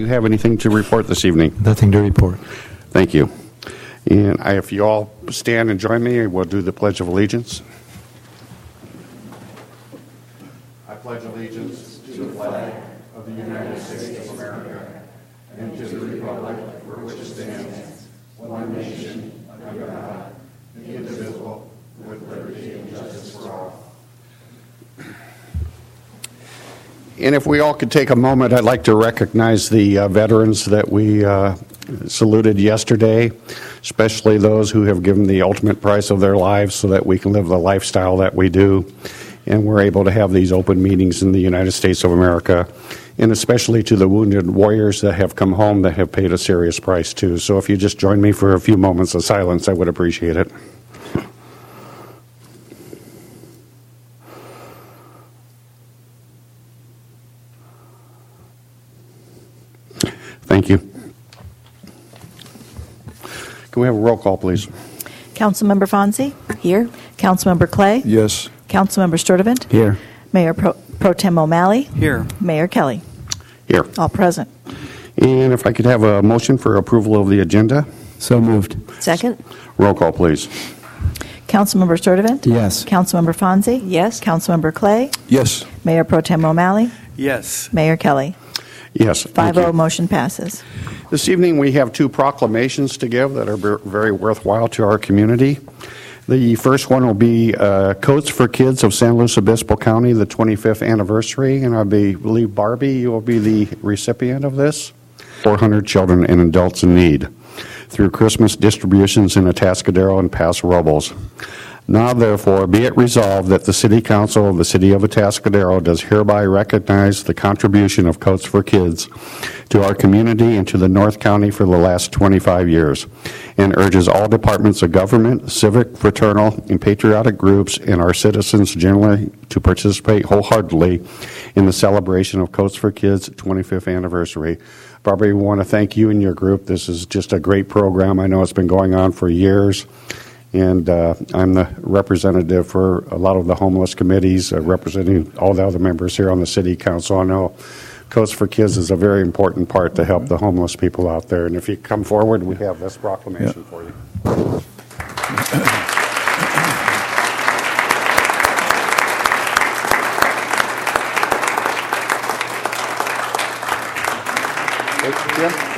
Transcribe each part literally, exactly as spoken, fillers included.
you have anything to report this evening? Nothing to report. Thank you. And I, if you all stand and join me, we'll do the Pledge of Allegiance. I pledge allegiance to the flag of the United States of America and to the republic for which it stands, one nation, under God, indivisible, with liberty and justice for all. And if we all could take a moment, I'd like to recognize the uh, veterans that we uh, saluted yesterday, especially those who have given the ultimate price of their lives so that we can live the lifestyle that we do. And we're able to have these open meetings in the United States of America, and especially to the wounded warriors that have come home that have paid a serious price too. So if you just join me for a few moments of silence, I would appreciate it. Thank you. Can we have a roll call, please? Councilmember Fonzie? Here. Councilmember Clay? Yes. Councilmember Sturtevant? Here. Mayor Pro, Pro Tem O'Malley? Here. Mayor Kelly? Here. All present. And if I could have a motion for approval of the agenda? So moved. Second. Roll call, please. Councilmember Sturtevant? Yes. Councilmember Fonzie? Yes. Councilmember Clay? Yes. Mayor Pro Tem O'Malley? Yes. Mayor Kelly? Yes. five oh, motion passes. This evening we have two proclamations to give that are very worthwhile to our community. The first one will be uh, Coats for Kids of San Luis Obispo County, the twenty-fifth anniversary, and I believe, Barbie, you will be the recipient of this. four hundred children and adults in need through Christmas distributions in Atascadero and Paso Robles. Now, therefore, be it resolved that the City Council of the City of Atascadero does hereby recognize the contribution of Coats for Kids to our community and to the North County for the last twenty-five years, and urges all departments of government, civic, fraternal, and patriotic groups, and our citizens generally to participate wholeheartedly in the celebration of Coats for Kids' twenty-fifth anniversary. Barbara, we want to thank you and your group. This is just a great program. I know it's been going on for years. And uh, I'm the representative for a lot of the homeless committees, uh, representing all the other members here on the City Council. I know Coats for Kids is a very important part to help the homeless people out there. And if you come forward, we have this proclamation yeah. for you. Jim?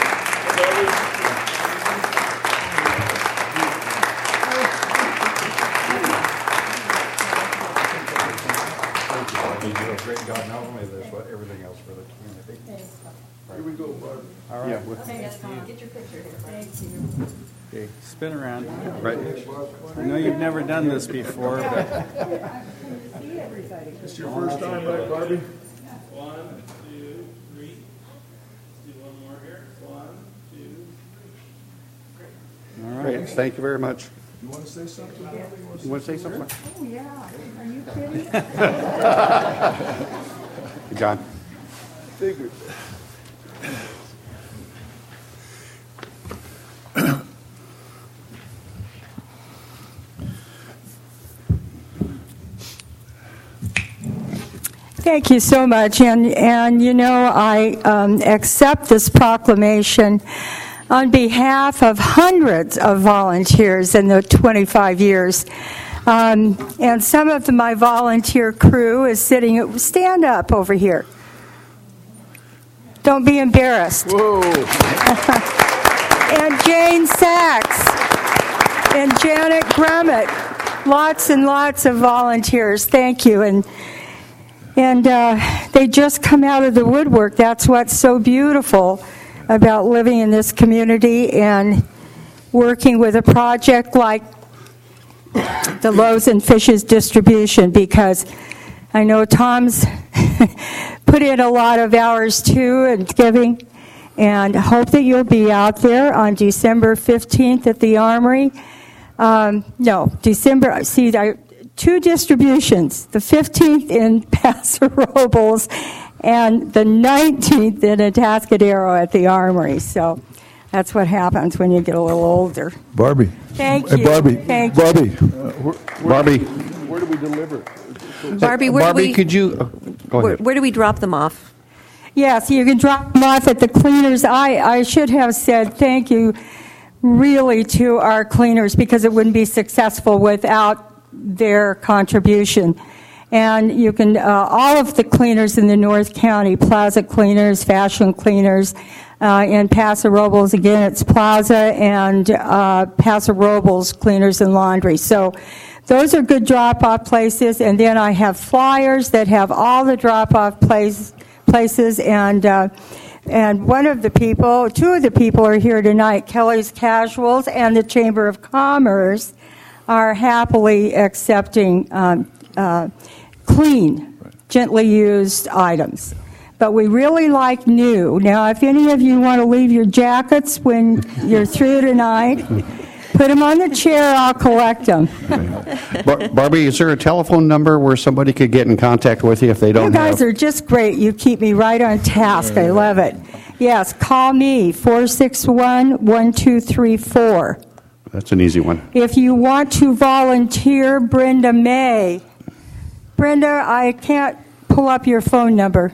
Here we go, Barb. All right. Yeah. Okay, yes, get your picture here. Thank you. Okay, spin around. Right. I know you've never done this before, but it's your first time, right, Barbie? One, two, three. Let's do one more here. One, two, three. All right. Great. Thank you very much. You want to say something, Barbie? You You want to say something? Oh, yeah. Are you kidding? John. Figured. Thank you so much. And, and you know, I um, accept this proclamation on behalf of hundreds of volunteers in the twenty-five years. Um, and some of the, my volunteer crew is sitting, stand up over here. Don't be embarrassed. Whoa. And Jane Sachs and Janet Grummett. Lots and lots of volunteers. Thank you. And and uh, they just come out of the woodwork. That's what's so beautiful about living in this community and working with a project like the Loaves and Fishes distribution, because I know Tom's put in a lot of hours too and giving, and hope that you'll be out there on December fifteenth at the Armory. Um, no, December, see, I, two distributions, the fifteenth in Paso Robles and the nineteenth in Atascadero at the Armory. So that's what happens when you get a little older. Barbie. Thank hey, you. Barbie. Thank Barbie. you. Uh, where, where, Barbie. Where do we deliver? Barbie, where Barbie, do we, could you... Uh, go where, ahead. where do we drop them off? Yes, you can drop them off at the cleaners. I, I should have said thank you really to our cleaners because it wouldn't be successful without their contribution. And you can, uh, all of the cleaners in the North County, Plaza Cleaners, Fashion Cleaners, uh, in Paso Robles, again, it's Plaza and uh, Paso Robles Cleaners and Laundry. So those are good drop-off places. And then I have flyers that have all the drop-off place, places. And uh, and one of the people, two of the people are here tonight, Kelly's Casuals and the Chamber of Commerce, are happily accepting um, uh, clean, gently used items. But we really like new. Now, if any of you want to leave your jackets when you're through tonight, put them on the chair, I'll collect them. Bar- Barbie, is there a telephone number where somebody could get in contact with you if they don't You guys have? are just great. You keep me right on task. I love it. Yes, call me, four six one, one two three four. That's an easy one. If you want to volunteer, Brenda May. Brenda, I can't pull up your phone number.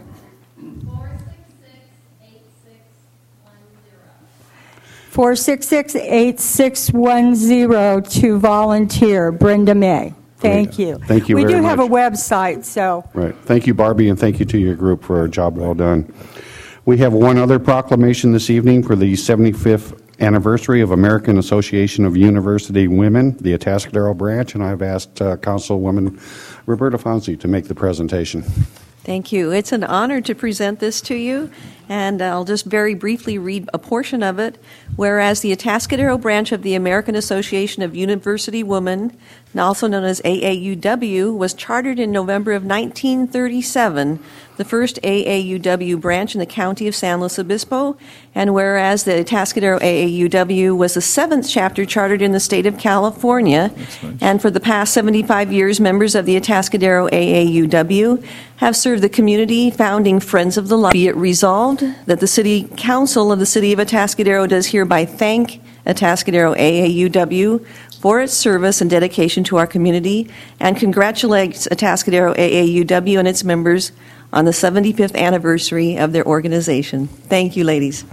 four six six, eight six one zero to volunteer. Brenda May. Thank Great. you. Thank you We very do have a much. website, so. Right. Thank you, Barbie, and thank you to your group for a job well done. We have one other proclamation this evening for the seventy-fifth anniversary of American Association of University Women, the Atascadero branch, and I've asked uh, Councilwoman Roberta Fonzi to make the presentation. Thank you. It's an honor to present this to you, and I'll just very briefly read a portion of it. Whereas the Atascadero branch of the American Association of University Women, also known as A A U W, was chartered in November of nineteen thirty-seven, the first A A U W branch in the county of San Luis Obispo, and whereas the Atascadero A A U W was the seventh chapter chartered in the state of California, and for the past seventy-five years, members of the Atascadero A A U W have served the community, founding Friends of the Light. Be it resolved that the City Council of the City of Atascadero does hereby thank Atascadero A A U W for its service and dedication to our community, and congratulates Atascadero A A U W and its members on the seventy-fifth anniversary of their organization. Thank you, ladies.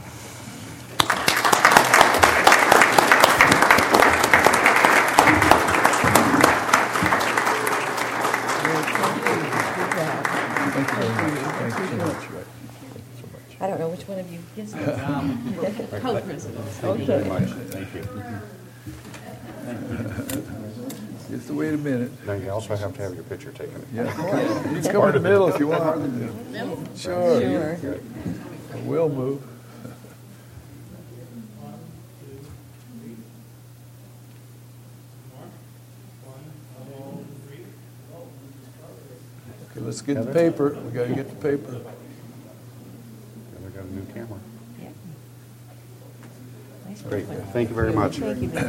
I don't know which one of you gives me. Co-presidents. Okay. Thank you. Just wait a minute. Now, you also have to have your picture taken. Yeah. You can come in the middle if you want. Sure. Sure. We'll move. Okay, let's get the paper. We got to get the paper. And we got a new camera. Great. Thank you very much. Thank you.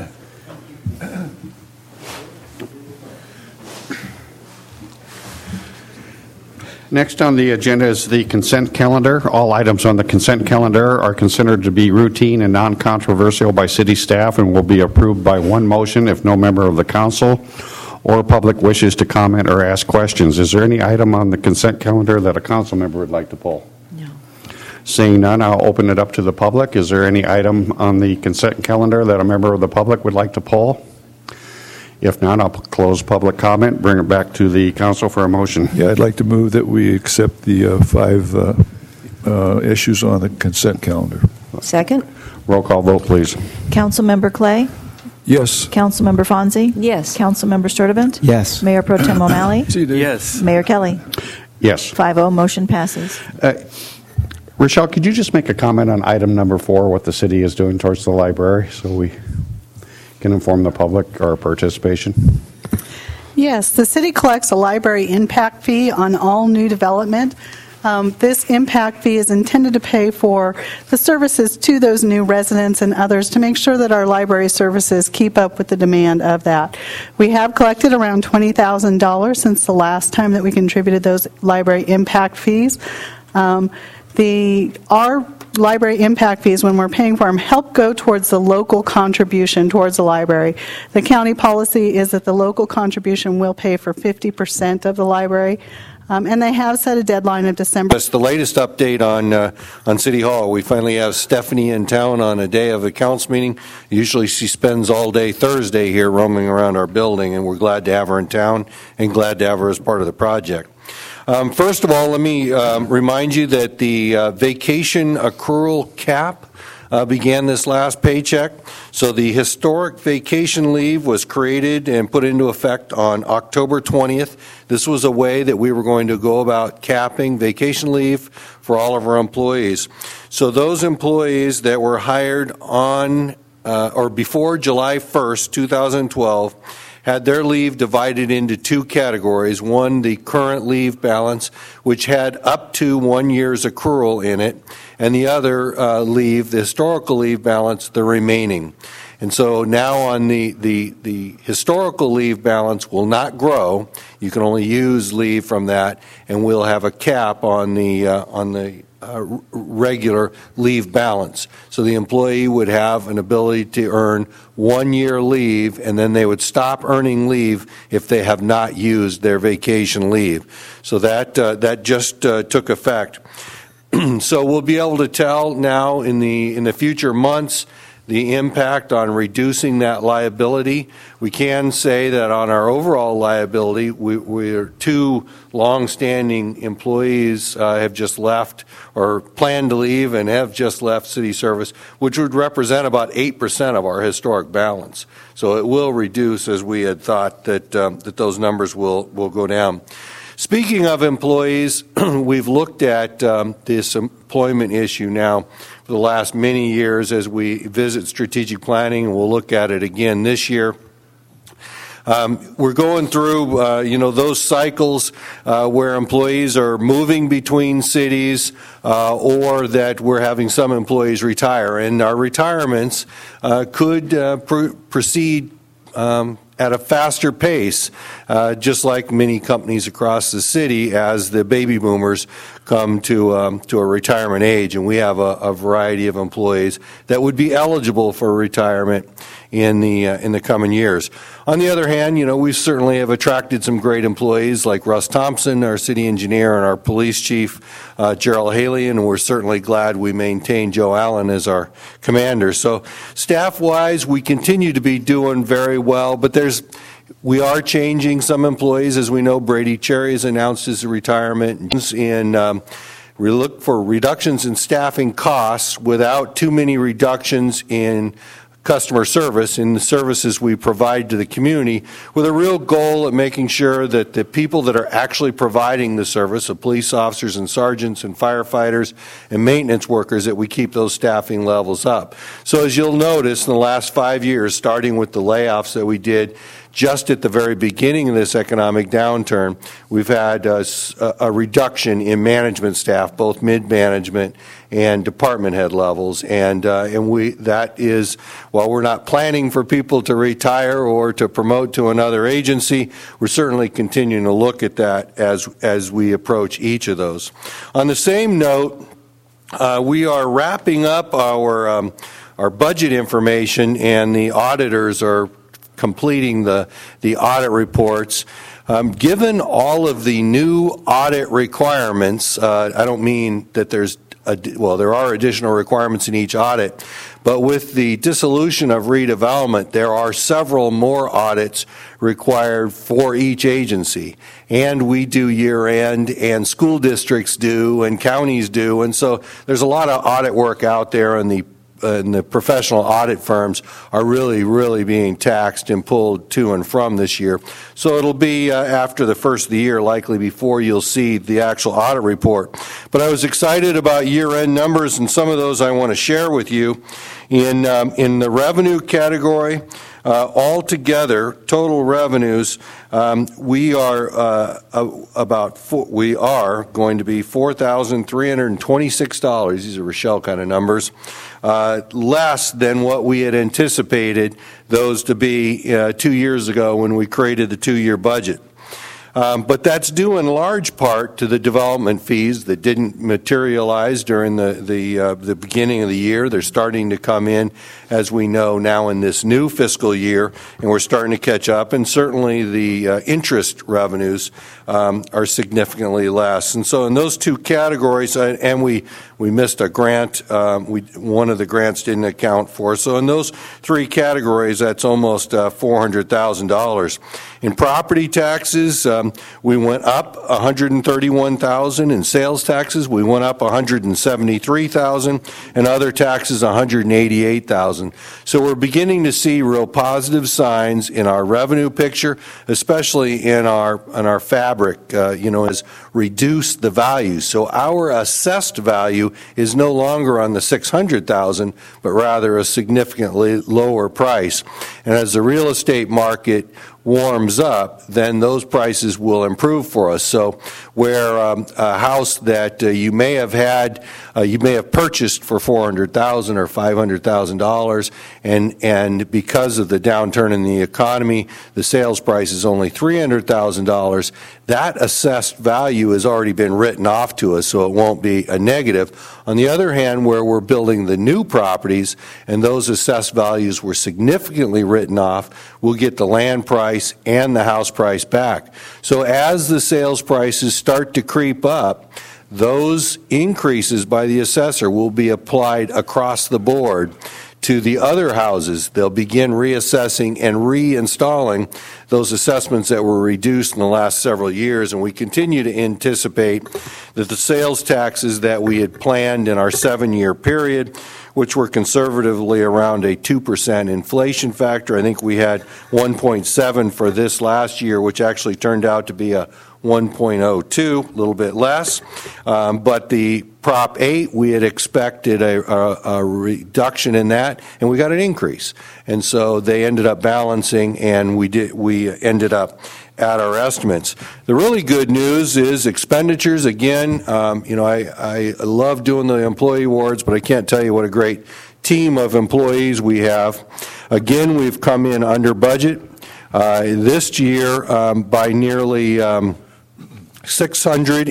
Next on the agenda is the consent calendar. All items on the consent calendar are considered to be routine and non-controversial by city staff and will be approved by one motion if no member of the council or public wishes to comment or ask questions. Is there any item on the consent calendar that a council member would like to pull? No. Seeing none, I'll open it up to the public. Is there any item on the consent calendar that a member of the public would like to pull? If not, I'll close public comment, bring it back to the council for a motion. Yeah, I'd like to move that we accept the uh, five uh, uh, issues on the consent calendar. Second? Roll call vote, please. Councilmember Clay? Yes. Councilmember Fonzie? Yes. Councilmember Sturtevant? Yes. Mayor Pro Tem O'Malley? See you, Dave. Yes. Mayor Kelly? Yes. five oh, motion passes. Uh, Rochelle, could you just make a comment on item number four, what the city is doing towards the library, so we can inform the public our participation? Yes, the city collects a library impact fee on all new development. Um, this impact fee is intended to pay for the services to those new residents and others to make sure that our library services keep up with the demand of that. We have collected around twenty thousand dollars since the last time that we contributed those library impact fees. Um, the our library impact fees, when we're paying for them, help go towards the local contribution towards the library. The county policy is that the local contribution will pay for fifty percent of the library Um, and they have set a deadline of December. That's the latest update on uh, on City Hall. We finally have Stephanie in town on a day of accounts meeting. Usually she spends all day Thursday here roaming around our building, and we're glad to have her in town and glad to have her as part of the project. Um, first of all, let me um, remind you that the uh, vacation accrual cap uh, began this last paycheck. So the historic vacation leave was created and put into effect on October twentieth. This was a way that we were going to go about capping vacation leave for all of our employees. So those employees that were hired on uh, or before July first, two thousand twelve, had their leave divided into two categories. One, the current leave balance, which had up to one year's accrual in it, and the other uh, leave, the historical leave balance, the remaining. And so now on the, the, the historical leave balance will not grow. You can only use leave from that, and we'll have a cap on the, uh, on the Uh, regular leave balance. So the employee would have an ability to earn one year leave, and then they would stop earning leave if they have not used their vacation leave. So that uh, that just uh, took effect. So we'll be able to tell now in the in the future months the impact on reducing that liability. We can say that on our overall liability, we, we're two long-standing employees uh, have just left or planned to leave and have just left city service, which would represent about eight percent of our historic balance. So it will reduce, as we had thought, that, um, that those numbers will, will go down. Speaking of employees, we've looked at um, this employment issue now for the last many years as we visit strategic planning, and we'll look at it again this year. Um, we're going through, uh, you know, those cycles uh, where employees are moving between cities uh, or that we're having some employees retire. And our retirements uh, could uh, pr- proceed um, at a faster pace, uh, just like many companies across the city, as the baby boomers come to um, to a retirement age, and we have a, a variety of employees that would be eligible for retirement in the uh, in the coming years. On the other hand, you know, we certainly have attracted some great employees like Russ Thompson, our city engineer, and our police chief, uh, Gerald Haley, and we're certainly glad we maintain Joe Allen as our commander. So staff-wise, we continue to be doing very well, but there's we are changing some employees. As we know, Brady Cherry has announced his retirement. In um, we look for reductions in staffing costs without too many reductions in customer service, in the services we provide to the community, with a real goal of making sure that the people that are actually providing the service, the police officers and sergeants and firefighters and maintenance workers, that we keep those staffing levels up. So as you'll notice, in the last five years, starting with the layoffs that we did just at the very beginning of this economic downturn, we've had a, a reduction in management staff, both mid-management and department head levels, and uh, and we that is, while we're not planning for people to retire or to promote to another agency, we're certainly continuing to look at that as as we approach each of those. On the same note, uh, we are wrapping up our um, our budget information, and the auditors are completing the, the audit reports. Um, given all of the new audit requirements, uh, I don't mean that there's, a, well, there are additional requirements in each audit, but with the dissolution of redevelopment, there are several more audits required for each agency. And we do year-end, and school districts do, and counties do, and so there's a lot of audit work out there, and the and the professional audit firms are really, really being taxed and pulled to and from this year. So it'll be uh, after the first of the year, likely before you'll see the actual audit report. But I was excited about year-end numbers, and some of those I want to share with you. In um, in the revenue category, uh, altogether, total revenues, um, we are uh, about four, we are going to be four thousand three hundred twenty-six dollars. These are Rochelle kind of numbers. Uh, less than what we had anticipated those to be uh, two years ago when we created the two-year budget. Um, but that's due in large part to the development fees that didn't materialize during the the, uh, the beginning of the year. They're starting to come in, as we know, now in this new fiscal year, and we're starting to catch up. And certainly the uh, interest revenues um, are significantly less. And so in those two categories, uh, and we we missed a grant. Um, we one of the grants didn't account for. So in those three categories, that's almost uh, four hundred thousand dollars. In property taxes, um, we went up one hundred thirty-one thousand dollars. In sales taxes, we went up one hundred seventy-three thousand dollars, and other taxes one hundred eighty-eight thousand dollars. So we're beginning to see real positive signs in our revenue picture, especially in our in our fabric, uh, you know, has reduced the value. So our assessed value is no longer on the six hundred thousand dollars, but rather a significantly lower price. And as the real estate market warms up, then those prices will improve for us. So where um, a house that uh, you may have had, uh, you may have purchased for four hundred thousand dollars or five hundred thousand dollars, and and because of the downturn in the economy, the sales price is only three hundred thousand dollars, that assessed value has already been written off to us, so it won't be a negative. On the other hand, where we're building the new properties and those assessed values were significantly written off, we'll get the land price and the house price back. So as the sales prices start to creep up, those increases by the assessor will be applied across the board to the other houses. They'll begin reassessing and reinstalling those assessments that were reduced in the last several years, and we continue to anticipate that the sales taxes that we had planned in our seven-year period, which were conservatively around a two percent inflation factor. I think we had one point seven for this last year, which actually turned out to be a one point oh two, a little bit less. Um, but the Prop eight, we had expected a, a, a reduction in that, and we got an increase. And so they ended up balancing, and we did we ended up at our estimates. The really good news is expenditures. Again, um, you know, I, I love doing the employee awards, but I can't tell you what a great team of employees we have. Again, we've come in under budget uh, this year um, by nearly um, six hundred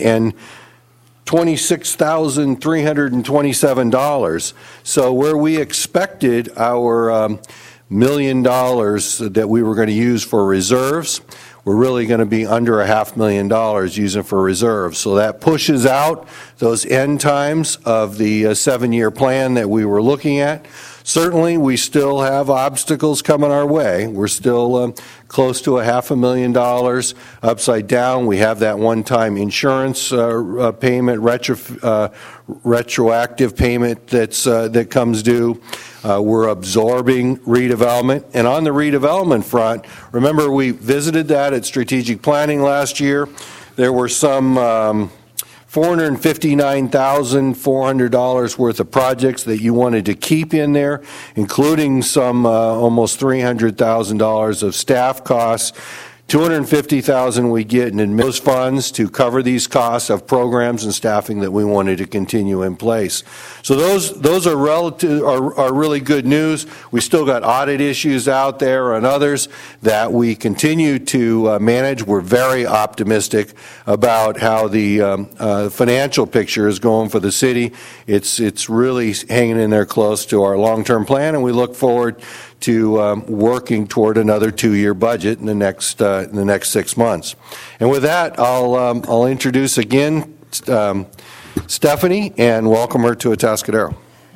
twenty-six thousand three hundred twenty-seven dollars. So where we expected our um, million dollars that we were going to use for reserves, we're really going to be under a half million dollars using for reserves. So that pushes out those end times of the uh, seven-year plan that we were looking at. Certainly, we still have obstacles coming our way. We're still um, close to a half a million dollars upside down. We have that one-time insurance uh, uh, payment, retro, uh, retroactive payment that's uh, that comes due. Uh, we're absorbing redevelopment. And on the redevelopment front, remember we visited that at strategic planning last year. There were some um, four hundred fifty-nine thousand four hundred dollars worth of projects that you wanted to keep in there, including some uh, almost three hundred thousand dollars of staff costs. two hundred fifty thousand dollars we get in admin those funds to cover these costs of programs and staffing that we wanted to continue in place. So those those are relative are, are really good news. We still got audit issues out there and others that we continue to uh, manage. We're very optimistic about how the um, uh, financial picture is going for the city. It's it's really hanging in there close to our long-term plan, and we look forward to um, working toward another two-year budget in the next uh, in the next six months. And with that, I'll um, I'll introduce again um, Stephanie and welcome her to Atascadero.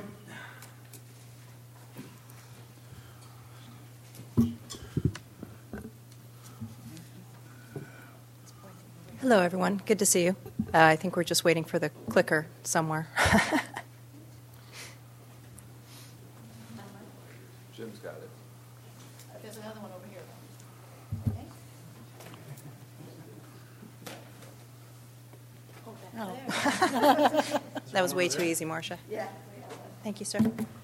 Hello, everyone. Good to see you. Uh, I think we're just waiting for the clicker somewhere. Jim's got it. There's another one over here. Oh. That was way too easy, Marcia. Yeah. Thank you, sir.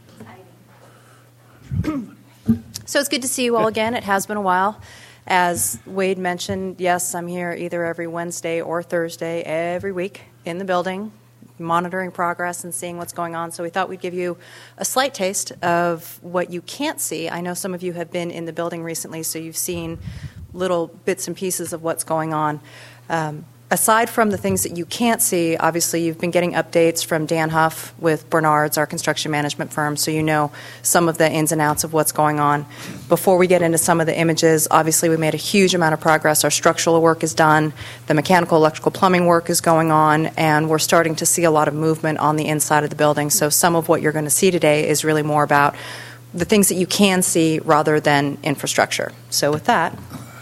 So it's good to see you all again. It has been a while. As Wade mentioned, yes, I'm here either every Wednesday or Thursday every week in the building, monitoring progress and seeing what's going on. So we thought we'd give you a slight taste of what you can't see. I know some of you have been in the building recently, so you've seen little bits and pieces of what's going on. Um, Aside from the things that you can't see, obviously you've been getting updates from Dan Huff with Bernard's, our construction management firm, so you know some of the ins and outs of what's going on. Before we get into some of the images, obviously we made a huge amount of progress. Our structural work is done, the mechanical, electrical, plumbing work is going on, and we're starting to see a lot of movement on the inside of the building. So some of what you're going to see today is really more about the things that you can see rather than infrastructure. So with that,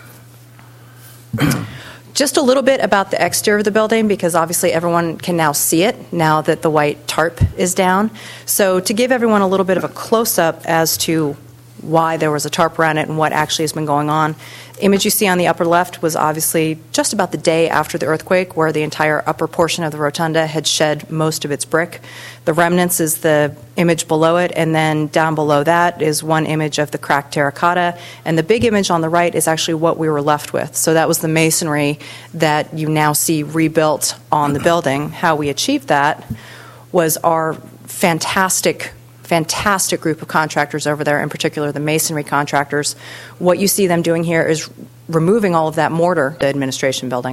just a little bit about the exterior of the building, because obviously everyone can now see it now that the white tarp is down. So to give everyone a little bit of a close-up as to why there was a tarp around it and what actually has been going on. Image you see on the upper left was obviously just about the day after the earthquake, where the entire upper portion of the rotunda had shed most of its brick. The remnants is the image below it, and then down below that is one image of the cracked terracotta, and the big image on the right is actually what we were left with. So that was the masonry that you now see rebuilt on the building. How we achieved that was our fantastic fantastic group of contractors over there, in particular the masonry contractors. What you see them doing here is removing all of that mortar, the administration building.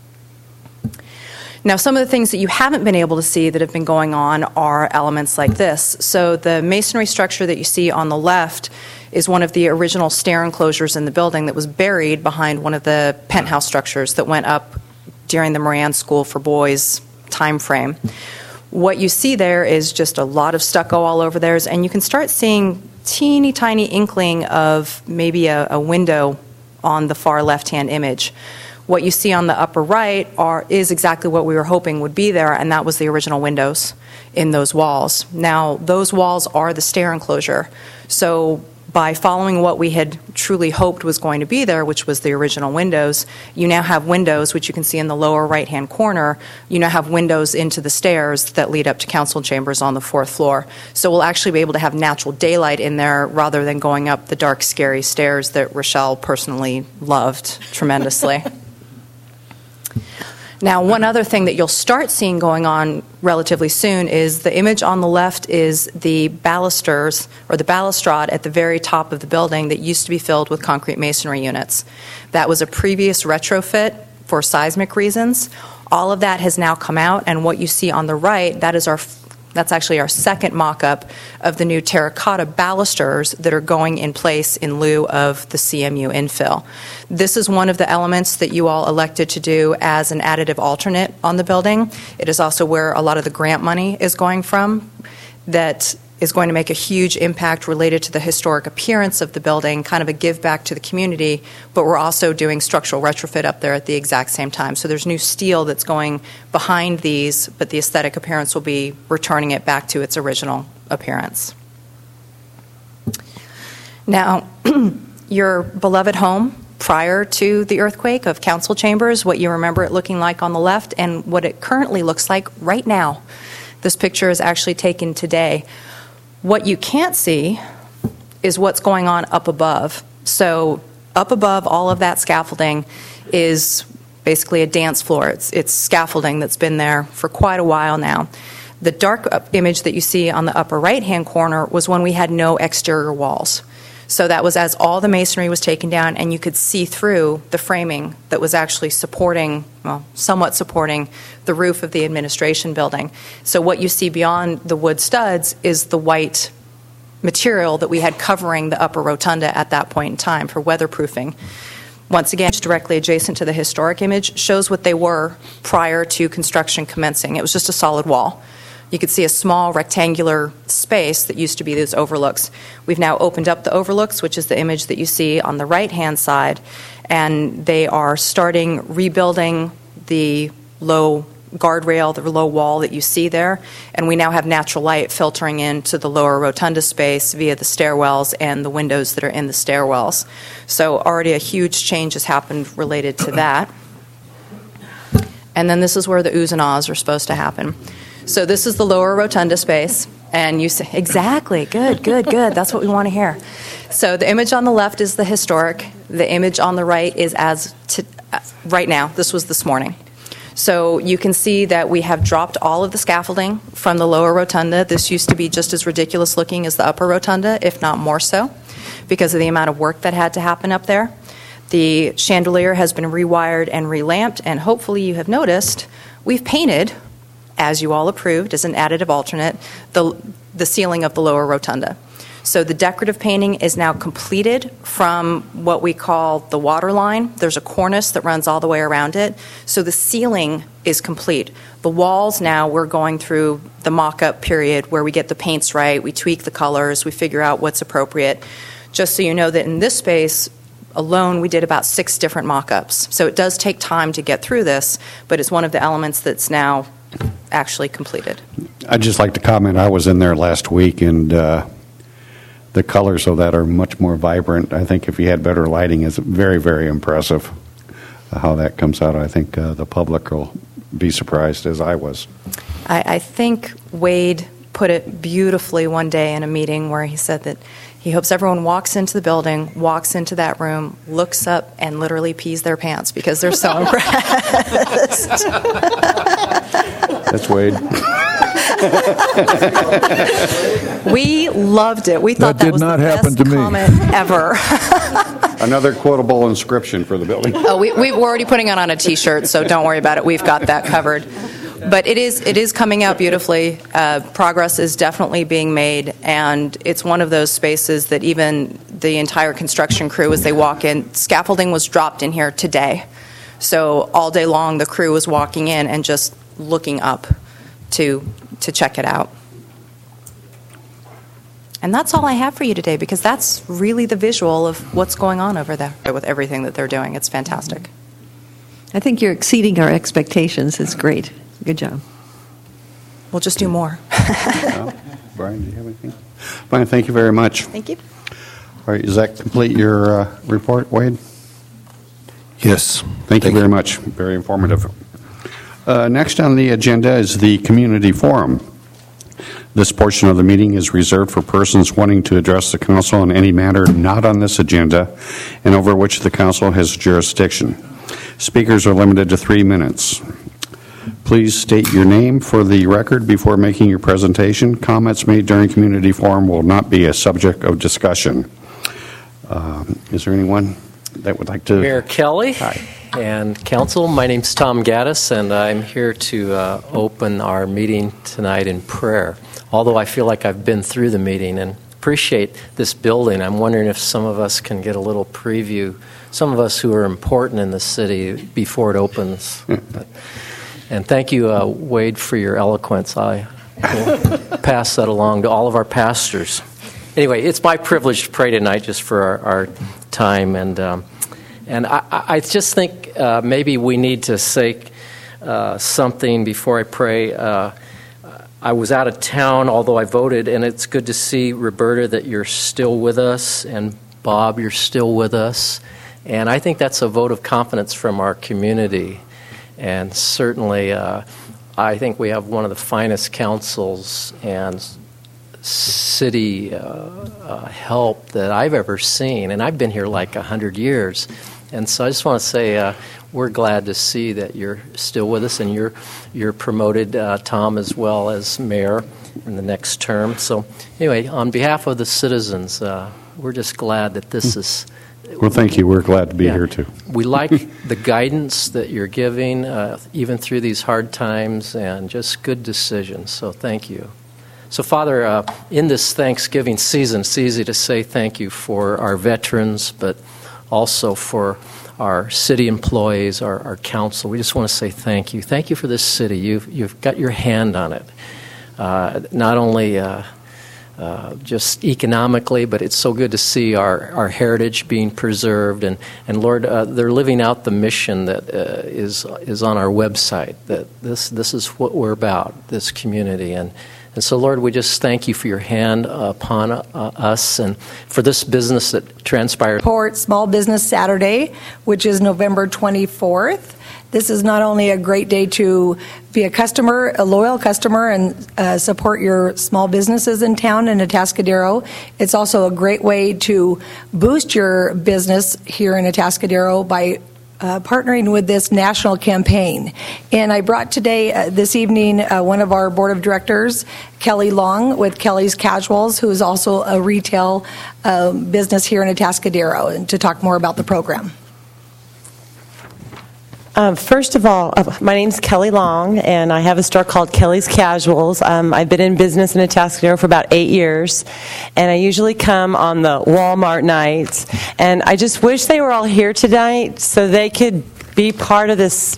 Now, some of the things that you haven't been able to see that have been going on are elements like this. So the masonry structure that you see on the left is one of the original stair enclosures in the building that was buried behind one of the penthouse structures that went up during the Moran School for Boys time frame. What you see there is just a lot of stucco all over there, and you can start seeing teeny tiny inkling of maybe a, a window on the far left-hand image. What you see on the upper right are, is exactly what we were hoping would be there, and that was the original windows in those walls. Now, those walls are the stair enclosure. So by following what we had truly hoped was going to be there, which was the original windows, you now have windows, which you can see in the lower right-hand corner. You now have windows into the stairs that lead up to council chambers on the fourth floor. So we'll actually be able to have natural daylight in there rather than going up the dark, scary stairs that Rochelle personally loved tremendously. Now, one other thing that you'll start seeing going on relatively soon is the image on the left is the balusters, or the balustrade at the very top of the building that used to be filled with concrete masonry units. That was a previous retrofit for seismic reasons. All of that has now come out, and what you see on the right, that is our That's actually our second mock-up of the new terracotta balusters that are going in place in lieu of the C M U infill. This is one of the elements that you all elected to do as an additive alternate on the building. It is also where a lot of the grant money is going from. That is going to make a huge impact related to the historic appearance of the building, kind of a give back to the community, but we're also doing structural retrofit up there at the exact same time. So there's new steel that's going behind these, but the aesthetic appearance will be returning it back to its original appearance. Now, your beloved home prior to the earthquake of council chambers, what you remember it looking like on the left, and what it currently looks like right now. This picture is actually taken today. What you can't see is what's going on up above. So up above all of that scaffolding is basically a dance floor. It's, it's scaffolding that's been there for quite a while now. The dark image that you see on the upper right-hand corner was when we had no exterior walls. So that was as all the masonry was taken down and you could see through the framing that was actually supporting, well, somewhat supporting the roof of the administration building. So what you see beyond the wood studs is the white material that we had covering the upper rotunda at that point in time for weatherproofing. Once again, directly adjacent to the historic image, shows what they were prior to construction commencing. It was just a solid wall. You could see a small rectangular space that used to be those overlooks. We've now opened up the overlooks, which is the image that you see on the right-hand side, and they are starting rebuilding the low guardrail, the low wall that you see there, and we now have natural light filtering into the lower rotunda space via the stairwells and the windows that are in the stairwells. So already a huge change has happened related to that. And then this is where the oohs and ahs are supposed to happen. So this is the lower rotunda space, and you say, exactly, good, good, good, that's what we want to hear. So the image on the left is the historic. The image on the right is as to, uh, right now. This was this morning. So you can see that we have dropped all of the scaffolding from the lower rotunda. This used to be just as ridiculous looking as the upper rotunda, if not more so, because of the amount of work that had to happen up there. The chandelier has been rewired and relamped, and hopefully you have noticed we've painted, as you all approved as an additive alternate, the, the ceiling of the lower rotunda. So the decorative painting is now completed from what we call the water line. There's a cornice that runs all the way around it. So the ceiling is complete. The walls now, we're going through the mock-up period where we get the paints right, we tweak the colors, we figure out what's appropriate. Just so you know that in this space alone, we did about six different mock-ups. So it does take time to get through this, but it's one of the elements that's now actually completed. I'd just like to comment, I was in there last week, and uh, the colors of that are much more vibrant. I think if you had better lighting, it's very, very impressive uh, how that comes out. I think uh, the public will be surprised, as I was. I, I think Wade put it beautifully one day in a meeting where he said that he hopes everyone walks into the building, walks into that room, looks up, and literally pees their pants because they're so impressed. That's Wade. We loved it. We thought That that, did was not the happen best to me. comment ever. Another quotable inscription for the building. Oh, we, we, we're already putting it on a T-shirt, so don't worry about it. We've got that covered. But it is it is coming out beautifully. Uh, progress is definitely being made, and it's one of those spaces that even the entire construction crew, as they walk in, scaffolding was dropped in here today. So all day long, the crew was walking in and just looking up to to check it out. And that's all I have for you today, because that's really the visual of what's going on over there with everything that they're doing. It's fantastic. I think you're exceeding our expectations. It's great. Good job. We'll just do more. Well, Brian, do you have anything? Brian, thank you very much. Thank you. All right, does that complete your uh, report, Wade? Yes. Thank, Thank you you. very much. Very informative. Uh, next on the agenda is the community forum. This portion of the meeting is reserved for persons wanting to address the council on any matter not on this agenda and over which the council has jurisdiction. Speakers are limited to three minutes. Please state your name for the record before making your presentation. Comments made during community forum will not be a subject of discussion. Um, is there anyone that would like to? Mayor Kelly. Hi. And council, my name's Tom Gaddis, and I'm here to uh, open our meeting tonight in prayer. Although I feel like I've been through the meeting and appreciate this building, I'm wondering if some of us can get a little preview, some of us who are important in the city, before it opens. But, and thank you, uh, Wade, for your eloquence. I will pass that along to all of our pastors. Anyway, it's my privilege to pray tonight just for our, our time. And um, and I, I just think uh, maybe we need to say uh, something before I pray. Uh, I was out of town, although I voted, and it's good to see, Roberta, that you're still with us, and Bob, you're still with us. And I think that's a vote of confidence from our community. And certainly, uh, I think we have one of the finest councils and city uh, uh, help that I've ever seen. And I've been here like one hundred years. And so I just want to say uh, we're glad to see that you're still with us, and you're, you're promoted, uh, Tom, as well as mayor in the next term. So anyway, on behalf of the citizens, uh, we're just glad that this is... Well, thank you. We're glad to be Yeah. here, too. We like the guidance that you're giving, uh, even through these hard times, and just good decisions. So thank you. So, Father, uh, in this Thanksgiving season, it's easy to say thank you for our veterans, but also for our city employees, our, our council. We just want to say thank you. Thank you for this city. You've, you've got your hand on it. Uh, not only... Uh, Uh, just economically, but it's so good to see our, our heritage being preserved. And, and Lord, uh, they're living out the mission that uh, is is on our website, that this this is what we're about, this community. And, and so, Lord, we just thank you for your hand uh, upon uh, us and for this business that transpired. Support Small Business Saturday, which is November twenty-fourth. This is not only a great day to be a customer, a loyal customer, and uh, support your small businesses in town in Atascadero. It's also a great way to boost your business here in Atascadero by uh, partnering with this national campaign. And I brought today, uh, this evening, uh, one of our board of directors, Kelly Long, with Kelly's Casuals, who is also a retail uh, business here in Atascadero, and to talk more about the program. Um, first of all, uh, my name's Kelly Long, and I have a store called Kelly's Casuals. Um, I've been in business in Atascadero for about eight years, and I usually come on the Walmart nights. And I just wish they were all here tonight so they could be part of this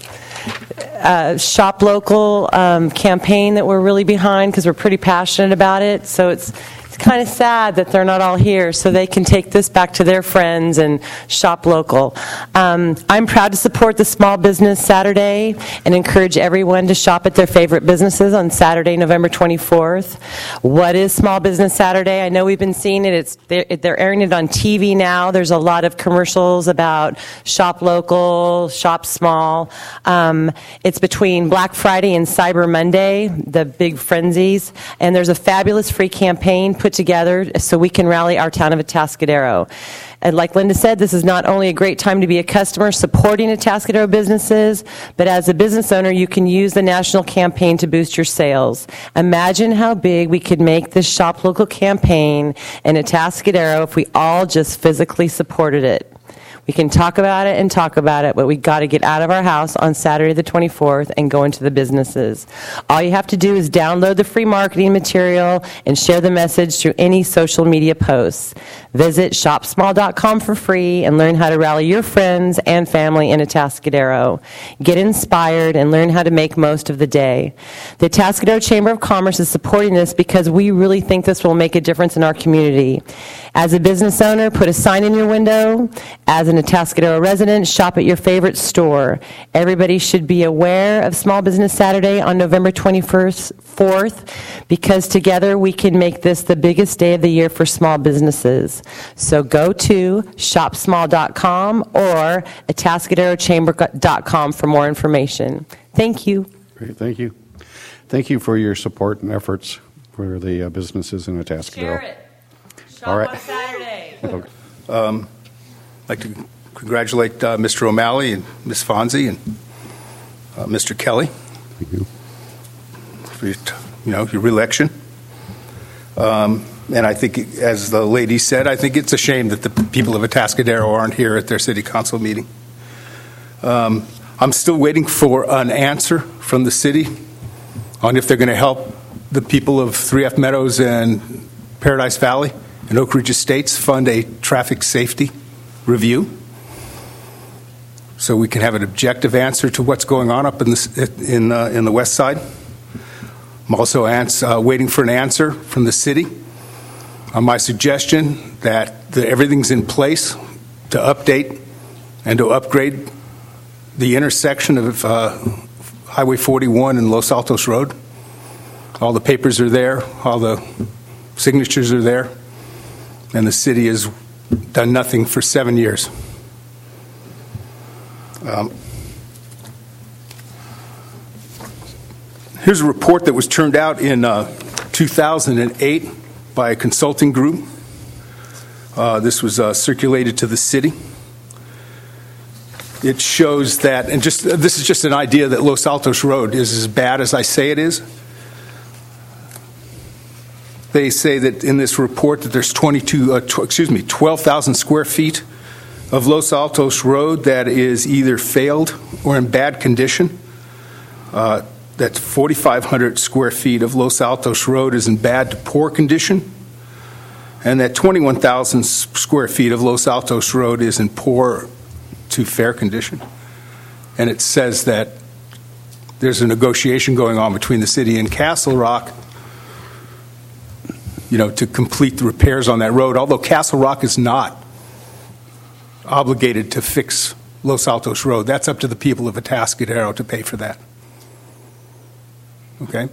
uh, Shop Local um, campaign that we're really behind, because we're pretty passionate about it. So it's It's kind of sad that they're not all here, so they can take this back to their friends and shop local. Um, I'm proud to support the Small Business Saturday and encourage everyone to shop at their favorite businesses on Saturday, November twenty-fourth. What is Small Business Saturday? I know we've been seeing it. It's they're, they're airing it on T V now. There's a lot of commercials about shop local, shop small. Um, it's between Black Friday and Cyber Monday, the big frenzies, and there's a fabulous free campaign put together so we can rally our town of Atascadero. And like Linda said, this is not only a great time to be a customer supporting Atascadero businesses, but as a business owner, you can use the national campaign to boost your sales. Imagine how big we could make this Shop Local campaign in Atascadero if we all just physically supported it. We can talk about it and talk about it, but we got to get out of our house on Saturday the twenty-fourth and go into the businesses. All you have to do is download the free marketing material and share the message through any social media posts. Visit shop small dot com for free and learn how to rally your friends and family in Atascadero. Get inspired and learn how to make most of the day. The Atascadero Chamber of Commerce is supporting this because we really think this will make a difference in our community. As a business owner, put a sign in your window. As an Atascadero resident, shop at your favorite store. Everybody should be aware of Small Business Saturday on November twenty-first, fourth, because together we can make this the biggest day of the year for small businesses. So go to shop small dot com or atascadero chamber dot com for more information. Thank you. Great, thank you. Thank you for your support and efforts for the uh, businesses in Atascadero. Share it. Shop All right. on Saturday. Um, I'd like to congratulate uh, Mister O'Malley and Miz Fonzie and uh, Mister Kelly Thank you. for your, you know, your reelection. Um, and I think, as the lady said, I think it's a shame that the people of Atascadero aren't here at their city council meeting. Um, I'm still waiting for an answer from the city on if they're going to help the people of three F Meadows and Paradise Valley and Oak Ridge Estates fund a traffic safety review, so we can have an objective answer to what's going on up in the in uh, in the west side. I'm also ans- uh, waiting for an answer from the city on my suggestion that the, everything's in place to update and to upgrade the intersection of uh, Highway forty-one and Los Altos Road. All the papers are there, all the signatures are there, and the city has done nothing for seven years. Um, here's a report that was turned out in uh, two thousand eight by a consulting group. Uh, this was uh, circulated to the city. It shows that, and just uh, this is just an idea that Los Altos Road is as bad as I say it is. They say that in this report that there's twenty-two, uh, tw- excuse me, twelve thousand square feet of Los Altos Road that is either failed or in bad condition. Uh, that forty-five hundred square feet of Los Altos Road is in bad to poor condition, and that twenty-one thousand square feet of Los Altos Road is in poor to fair condition. And it says that there's a negotiation going on between the city and Castle Rock, you know, to complete the repairs on that road, although Castle Rock is not obligated to fix Los Altos Road. That's up to the people of Atascadero to pay for that. Okay?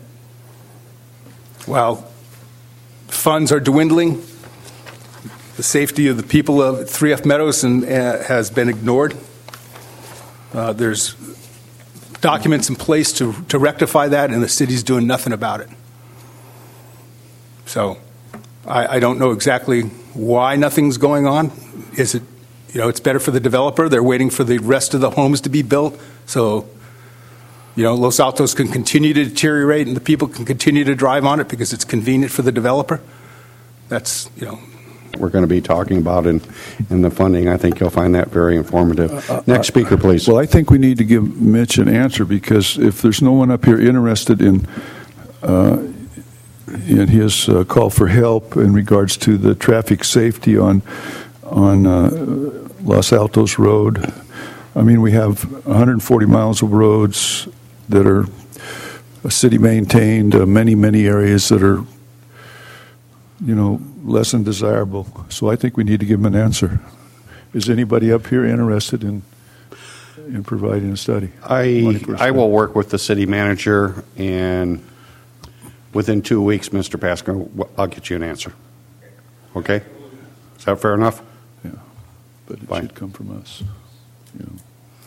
While funds are dwindling, the safety of the people of three F Meadows and, uh, has been ignored. Uh, there's documents in place to, to rectify that, and the city's doing nothing about it. So I, I don't know exactly why nothing's going on. Is it, you know, it's better for the developer. They're waiting for the rest of the homes to be built. So, you know, Los Altos can continue to deteriorate and the people can continue to drive on it because it's convenient for the developer. That's, you know, we're going to be talking about in, in the funding. I think you'll find that very informative. Next speaker, please. Well, I think we need to give Mitch an answer, because if there's no one up here interested in uh, in his uh, call for help in regards to the traffic safety on on uh, Los Altos Road, I mean, we have one hundred forty miles of roads that are city maintained, uh, many, many areas that are, you know, less than desirable. So I think we need to give him an answer. Is anybody up here interested in in providing a study? I I will work with the city manager, and within two weeks, Mister Pasco, I'll get you an answer. Okay? Is that fair enough? Yeah, but it Fine. should come from us. You know.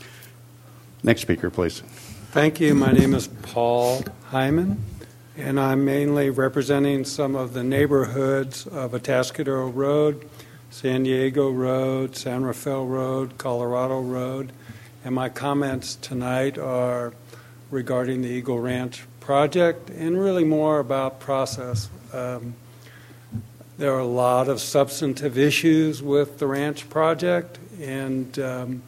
Next speaker, please. Thank you. My name is Paul Hyman, and I'm mainly representing some of the neighborhoods of Atascadero Road, San Diego Road, San Rafael Road, Colorado Road, and my comments tonight are regarding the Eagle Ranch project and really more about process. Um, there are a lot of substantive issues with the ranch project, and um,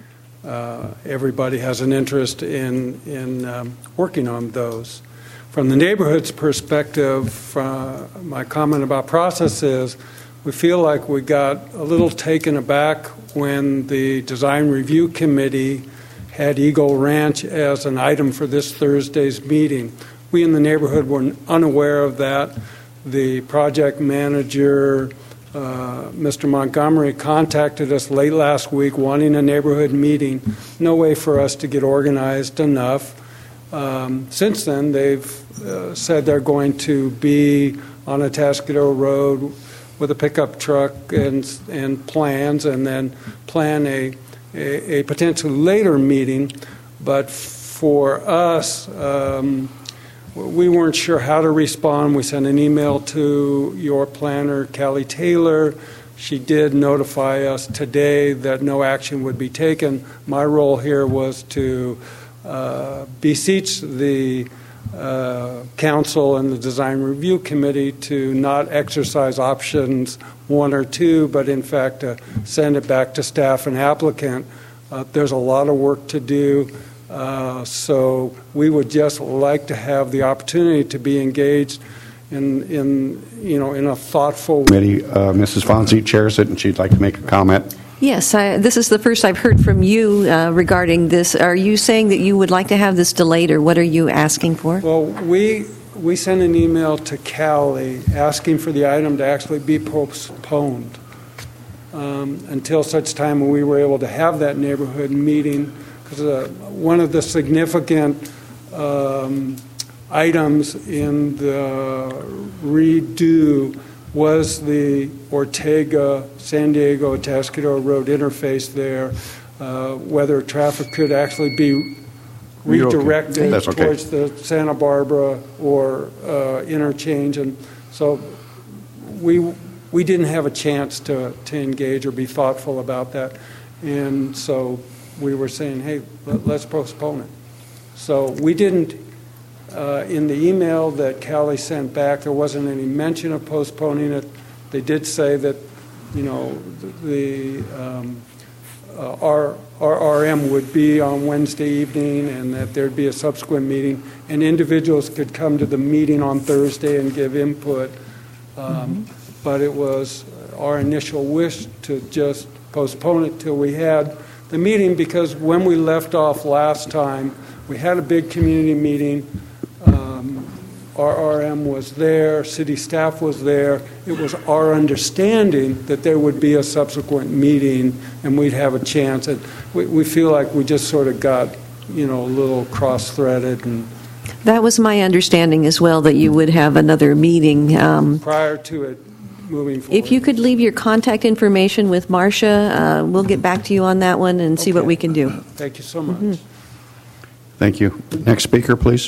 Uh, everybody has an interest in in um, working on those. From the neighborhood's perspective, uh, my comment about process is we feel like we got a little taken aback when the Design Review Committee had Eagle Ranch as an item for this Thursday's meeting. We in the neighborhood were unaware of that. The project manager, Uh, Mister Montgomery, contacted us late last week wanting a neighborhood meeting. No way for us to get organized enough. Um, since then, they've uh, said they're going to be on Atascadero Road with a pickup truck and and plans, and then plan a, a, a potentially later meeting. But for us, um, we weren't sure how to respond. We sent an email to your planner, Callie Taylor. She did notify us today that no action would be taken. My role here was to uh, beseech the uh, council and the Design Review Committee to not exercise options one or two, but in fact uh, send it back to staff and applicant. Uh, there's a lot of work to do. Uh, so we would just like to have the opportunity to be engaged in, in you know, in a thoughtful way. Committee, uh, Missus Fonzie chairs it, and she'd like to make a comment. Yes, I, this is the first I've heard from you uh, regarding this. Are you saying that you would like to have this delayed, or what are you asking for? Well, we we sent an email to Callie asking for the item to actually be postponed um, until such time when we were able to have that neighborhood meeting. Because uh, one of the significant um, items in the redo was the Ortega, San Diego, Atascadero Road interface there, uh, whether traffic could actually be redirected okay. okay. towards the Santa Barbara or uh, interchange. And so we we didn't have a chance to, to engage or be thoughtful about that. And so we were saying, hey, let, let's postpone it. So we didn't, uh, in the email that Callie sent back, there wasn't any mention of postponing it. They did say that, you know, the um, uh, our, our R M would be on Wednesday evening and that there'd be a subsequent meeting, and individuals could come to the meeting on Thursday and give input. Um, mm-hmm. But it was our initial wish to just postpone it till we had the meeting, because when we left off last time, we had a big community meeting. Um, our R M was there, city staff was there. It was our understanding that there would be a subsequent meeting and we'd have a chance. And we, we feel like we just sort of got, you know, a little cross-threaded. And that was my understanding as well, that you would have another meeting. Um, prior to it moving forward. If you could leave your contact information with Marcia, uh, we'll get back to you on that one and see okay. what we can do. Thank you so much. Mm-hmm. Thank you. Next speaker, please.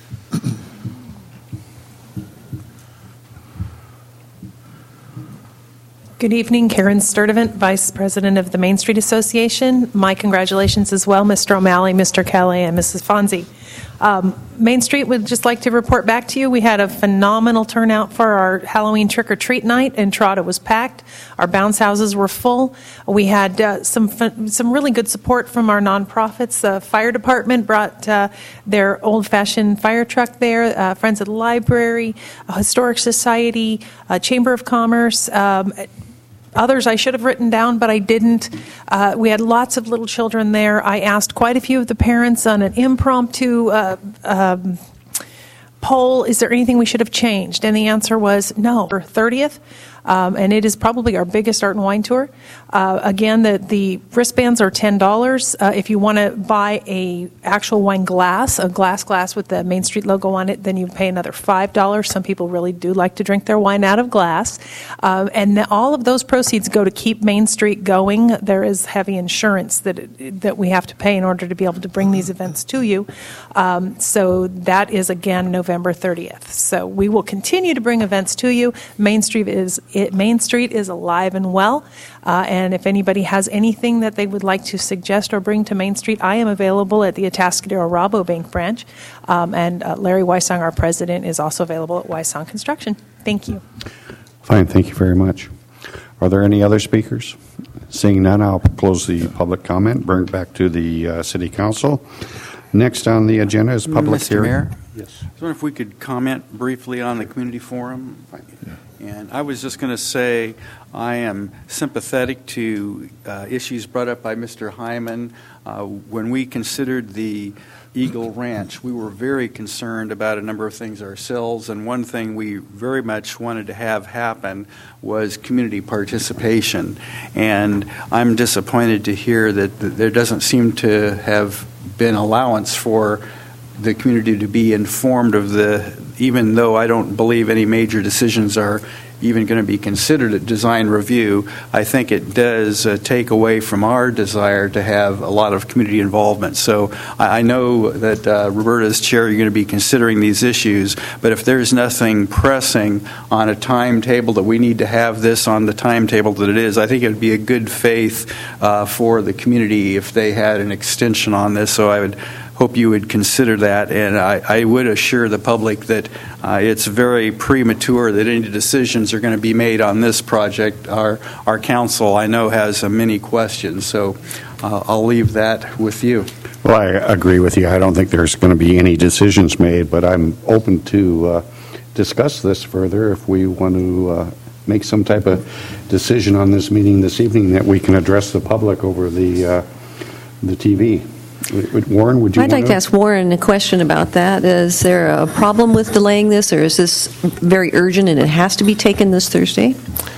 Good evening, Karen Sturdivant, Vice President of the Main Street Association. My congratulations as well, Mister O'Malley, Mister Kelly, and Missus Fonzie. Um, Main Street would just like to report back to you. We had a phenomenal turnout for our Halloween trick-or-treat night. Entrada was packed. Our bounce houses were full. We had uh, some fun, some really good support from our nonprofits. The fire department brought uh, their old-fashioned fire truck there, uh, Friends of the Library, a Historic Society, a Chamber of Commerce, um, others I should have written down, but I didn't. Uh, we had lots of little children there. I asked quite a few of the parents on an impromptu uh, um, poll, is there anything we should have changed? And the answer was no. thirtieth, um, and it is probably our biggest art and wine tour. Uh, again, the, the wristbands are ten dollars. Uh, if you want to buy a actual wine glass, a glass glass with the Main Street logo on it, then you pay another five dollars. Some people really do like to drink their wine out of glass. Uh, and the, all of those proceeds go to keep Main Street going. There is heavy insurance that it, that we have to pay in order to be able to bring these events to you. Um, so that is, again, November thirtieth. So we will continue to bring events to you. Main Street is it, Main Street is alive and well. Uh, and if anybody has anything that they would like to suggest or bring to Main Street, I am available at the Atascadero Rabobank branch. Um, and uh, Larry Weissong, our president, is also available at Weissong Construction. Thank you. Fine, thank you very much. Are there any other speakers? Seeing none, I'll close the public comment, bring it back to the uh, City Council. Next on the agenda is public Mister hearing. Mayor? Yes. I was wondering if we could comment briefly on the community forum. Yeah. And I was just going to say I am sympathetic to uh, issues brought up by Mister Hyman. Uh, when we considered the Eagle Ranch, we were very concerned about a number of things ourselves, and one thing we very much wanted to have happen was community participation. And I'm disappointed to hear that th- there doesn't seem to have been allowance for the community to be informed of the, even though I don't believe any major decisions are even going to be considered at design review, I think it does uh, take away from our desire to have a lot of community involvement. So I, I know that uh, Roberta, as chair, you're going to be considering these issues, but if there's nothing pressing on a timetable that we need to have this on the timetable that it is, I think it would be a good faith uh, for the community if they had an extension on this. So I would hope you would consider that, and I, I would assure the public that uh, it's very premature that any decisions are going to be made on this project. Our our council, I know, has uh, many questions, so uh, I'll leave that with you. Well, I agree with you. I don't think there's going to be any decisions made, but I'm open to uh, discuss this further if we want to uh, make some type of decision on this meeting this evening that we can address the public over the uh, the T V. Warren, would you I'd want like to ask Warren a question about that. Is there a problem with delaying this, or is this very urgent and it has to be taken this Thursday?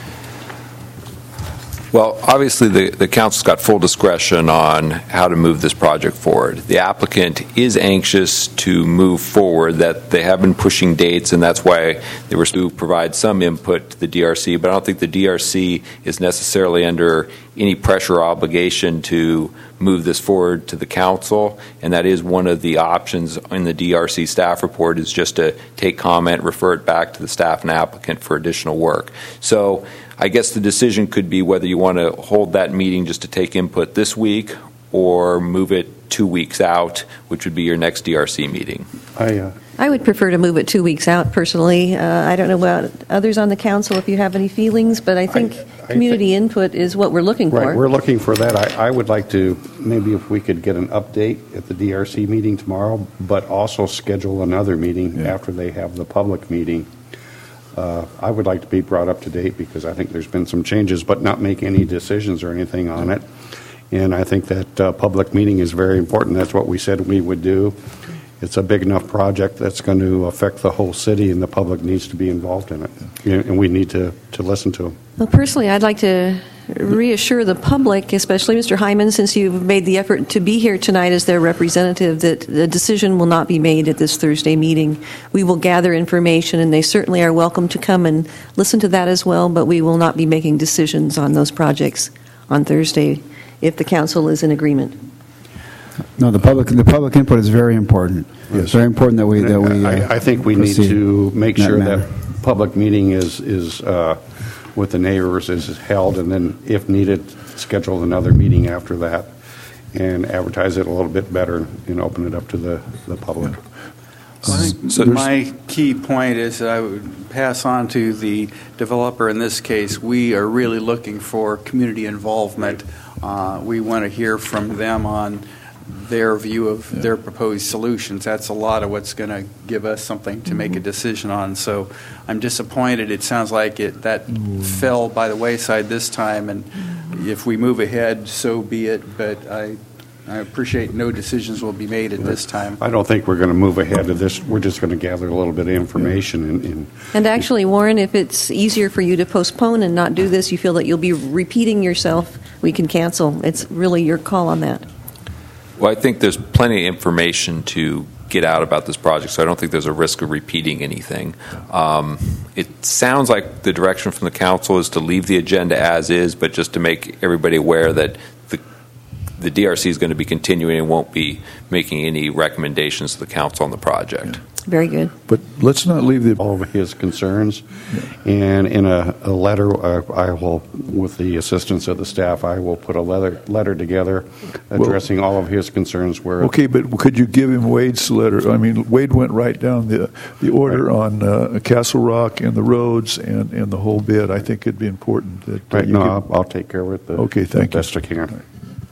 Well, obviously, the, the council's got full discretion on how to move this project forward. The applicant is anxious to move forward, that they have been pushing dates, and that's why they were to provide some input to the D R C, but I don't think the D R C is necessarily under any pressure or obligation to move this forward to the council, and that is one of the options in the D R C staff report, is just to take comment, refer it back to the staff and applicant for additional work. So I guess the decision could be whether you want to hold that meeting just to take input this week or move it two weeks out, which would be your next D R C meeting. I, uh, I would prefer to move it two weeks out, personally. Uh, I don't know about others on the council if you have any feelings, but I think I, I community think, input is what we're looking right, for. We're looking for that. I, I would like to, maybe if we could get an update at the D R C meeting tomorrow, but also schedule another meeting yeah. after they have the public meeting. Uh, I would like to be brought up to date because I think there's been some changes, but not make any decisions or anything on it. And I think that uh, public meeting is very important. That's what we said we would do. It's a big enough project that's going to affect the whole city, and the public needs to be involved in it. And we need to, to listen to them. Well, personally, I'd like to reassure the public, especially Mister Hyman, since you've made the effort to be here tonight as their representative, that the decision will not be made at this Thursday meeting. We will gather information, and they certainly are welcome to come and listen to that as well, but we will not be making decisions on those projects on Thursday if the council is in agreement. No, the public the public input is very important. Yes. It's very important that we that we. Uh, I, I think we need to make sure that public meeting is is uh, with the neighbors is held, and then if needed, schedule another meeting after that. and advertise it a little bit better and open it up to the, the public. I think so my key point is that I would pass on to the developer in this case. We are really looking for community involvement. Uh, we want to hear from them on their view of yeah. their proposed solutions. That's a lot of what's going to give us something to make a decision on. So I'm disappointed. It sounds like it that mm. fell by the wayside this time, and if we move ahead, so be it. But I I appreciate no decisions will be made at this time. I don't think we're going to move ahead to this. We're just going to gather a little bit of information. And, and, and actually, Warren, if it's easier for you to postpone and not do this, you feel that you'll be repeating yourself, we can cancel. It's really your call on that. Well, I think there's plenty of information to get out about this project, so I don't think there's a risk of repeating anything. Um, it sounds like the direction from the council is to leave the agenda as is, but just to make everybody aware that the the D R C is going to be continuing and won't be making any recommendations to the council on the project. Yeah. Very good. But let's not leave the all of his concerns, yeah. and in a, a letter, uh, I will, with the assistance of the staff, I will put a letter letter together addressing well, all of his concerns. Where okay, but could you give him Wade's letter? I mean, Wade went right down the the order right. on uh, Castle Rock and the roads and, and the whole bit. I think it'd be important that uh, right. you No, could, I'll, I'll take care of it. The, okay, thank the you. Best I can.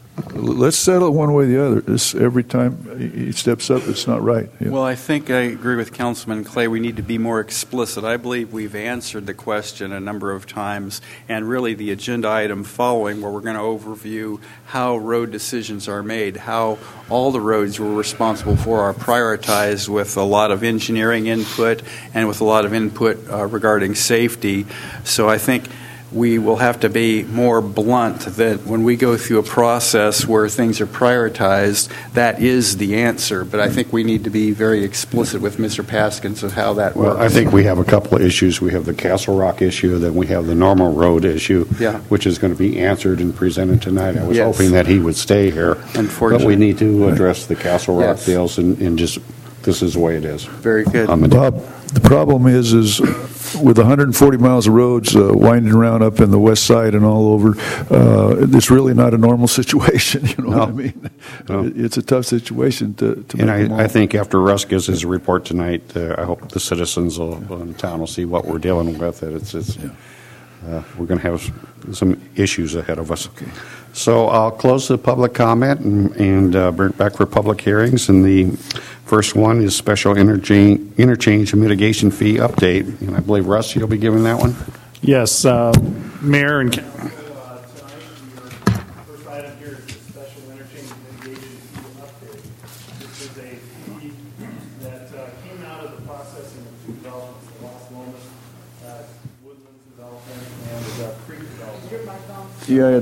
Let's settle it one way or the other. This every time he steps up, it's not right. Yeah. Well, I think I agree with Councilman Clay. We need to be more explicit. I believe we've answered the question a number of times, and really the agenda item following, where we're going to overview how road decisions are made, how all the roads we're responsible for are prioritized with a lot of engineering input and with a lot of input uh, regarding safety. So I think we will have to be more blunt that when we go through a process where things are prioritized, that is the answer. But I think we need to be very explicit with Mister Paskins of how that well, works. Well, I think we have a couple of issues. We have the Castle Rock issue, then we have the normal road issue, yeah. which is going to be answered and presented tonight. I was yes. hoping that he would stay here. Unfortunately. But we need to address the Castle Rock yes. deals and, and just, this is the way it is. Very good. Um, Bob, the problem is, is with one hundred forty miles of roads uh, winding around up in the west side and all over, uh, it's really not a normal situation. You know no. what I mean? No. It's a tough situation to, to and make them all. I, I think after Russ gives his report tonight, uh, I hope the citizens will, in town will see what we're dealing with. It's, it's, yeah. uh, we're going to have some issues ahead of us. Okay. So I'll close the public comment and, and uh, bring it back for public hearings. And the first one is special interchange, interchange mitigation fee update. And I believe, Russ, you'll be giving that one? Yes, uh, Mayor and Council. Uh, tonight, your first item here is the special interchange mitigation fee update. This is a fee that uh, came out of the processing of two developments, the Los Lomas uh, Woodlands development and the Creek development. Yeah,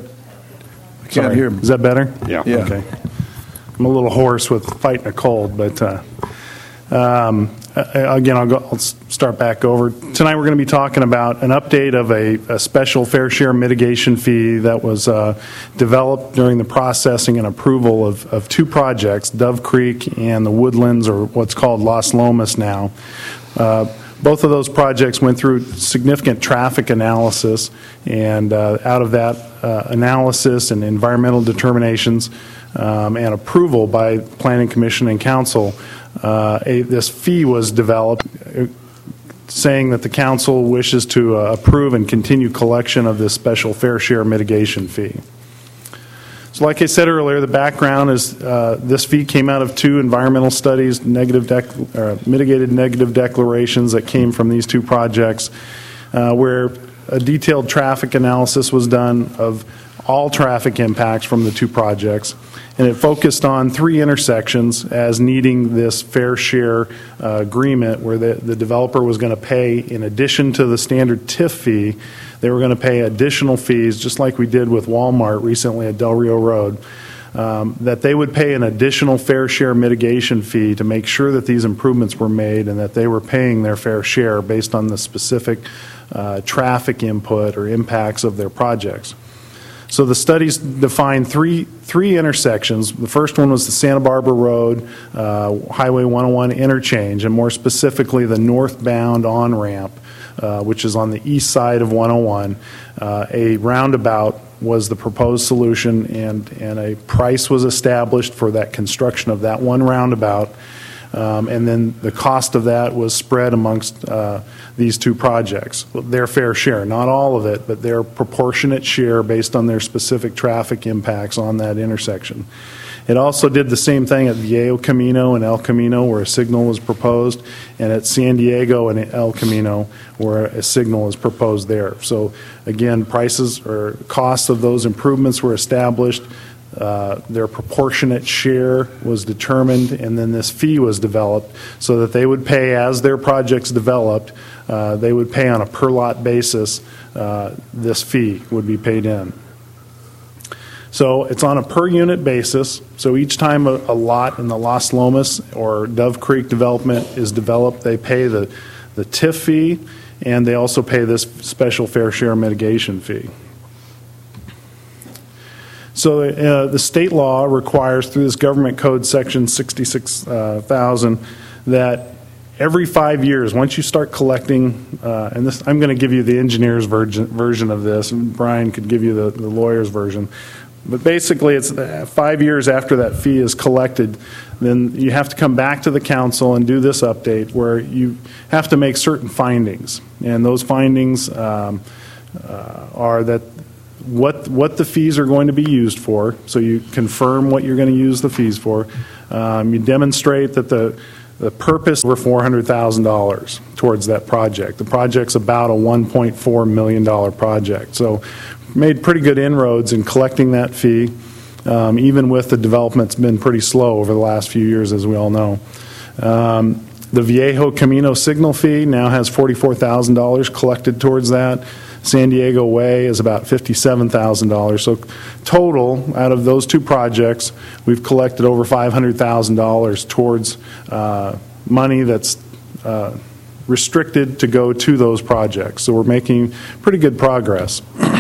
I can't Sorry. hear him. Is that better? Yeah. yeah. Okay. I'm a little hoarse with fighting a cold, but uh, um, again, I'll, go, I'll start back over. Tonight we're going to be talking about an update of a, a special fair share mitigation fee that was uh, developed during the processing and approval of, of two projects, Dove Creek and the Woodlands, or what's called Los Lomas now. Uh, Both of those projects went through significant traffic analysis, and uh, out of that uh, analysis and environmental determinations um, and approval by Planning Commission and Council, uh, a, this fee was developed, uh, saying that the Council wishes to uh, approve and continue collection of this special fair share mitigation fee. So like I said earlier, the background is uh, this fee came out of two environmental studies, negative dec- uh, mitigated negative declarations that came from these two projects, uh, where a detailed traffic analysis was done of all traffic impacts from the two projects. And it focused on three intersections as needing this fair share uh, agreement where the, the developer was going to pay, in addition to the standard T I F fee, they were going to pay additional fees, just like we did with Walmart recently at Del Rio Road, um, that they would pay an additional fair share mitigation fee to make sure that these improvements were made and that they were paying their fair share based on the specific uh, traffic input or impacts of their projects. So the studies defined three three intersections. The first one was the Santa Barbara Road, uh, Highway one oh one interchange, and more specifically the northbound on-ramp uh, which is on the east side of one oh one. Uh, a roundabout was the proposed solution, and, and a price was established for that construction of that one roundabout. Um, and then the cost of that was spread amongst uh, these two projects. Their fair share, not all of it, but their proportionate share based on their specific traffic impacts on that intersection. It also did the same thing at Viejo Camino and El Camino, where a signal was proposed, and at San Diego and El Camino, where a signal is proposed there. So again, prices or costs of those improvements were established. Uh, their proportionate share was determined, and then this fee was developed so that they would pay as their projects developed. Uh, they would pay on a per lot basis. Uh, this fee would be paid in. So it's on a per unit basis. So each time a, a lot in the Las Lomas or Dove Creek development is developed, they pay the, the T I F fee, and they also pay this special fair share mitigation fee. So uh, the state law requires through this government code section sixty-six thousand that every five years, once you start collecting, uh, and this, I'm going to give you the engineer's version, version of this, and Brian could give you the, the lawyer's version. But basically, it's five years after that fee is collected, then you have to come back to the council and do this update where you have to make certain findings. And those findings um, uh, are that what what the fees are going to be used for. So you confirm what you're going to use the fees for. Um, you demonstrate that the the purpose over four hundred thousand dollars towards that project. The project's about a one point four million dollars project. So made pretty good inroads in collecting that fee, um, even with the development's been pretty slow over the last few years, as we all know. Um, the Viejo Camino signal fee now has forty-four thousand dollars collected towards that. San Diego Way is about fifty-seven thousand dollars. So total, out of those two projects, we've collected over five hundred thousand dollars towards uh, money that's uh, restricted to go to those projects. So we're making pretty good progress.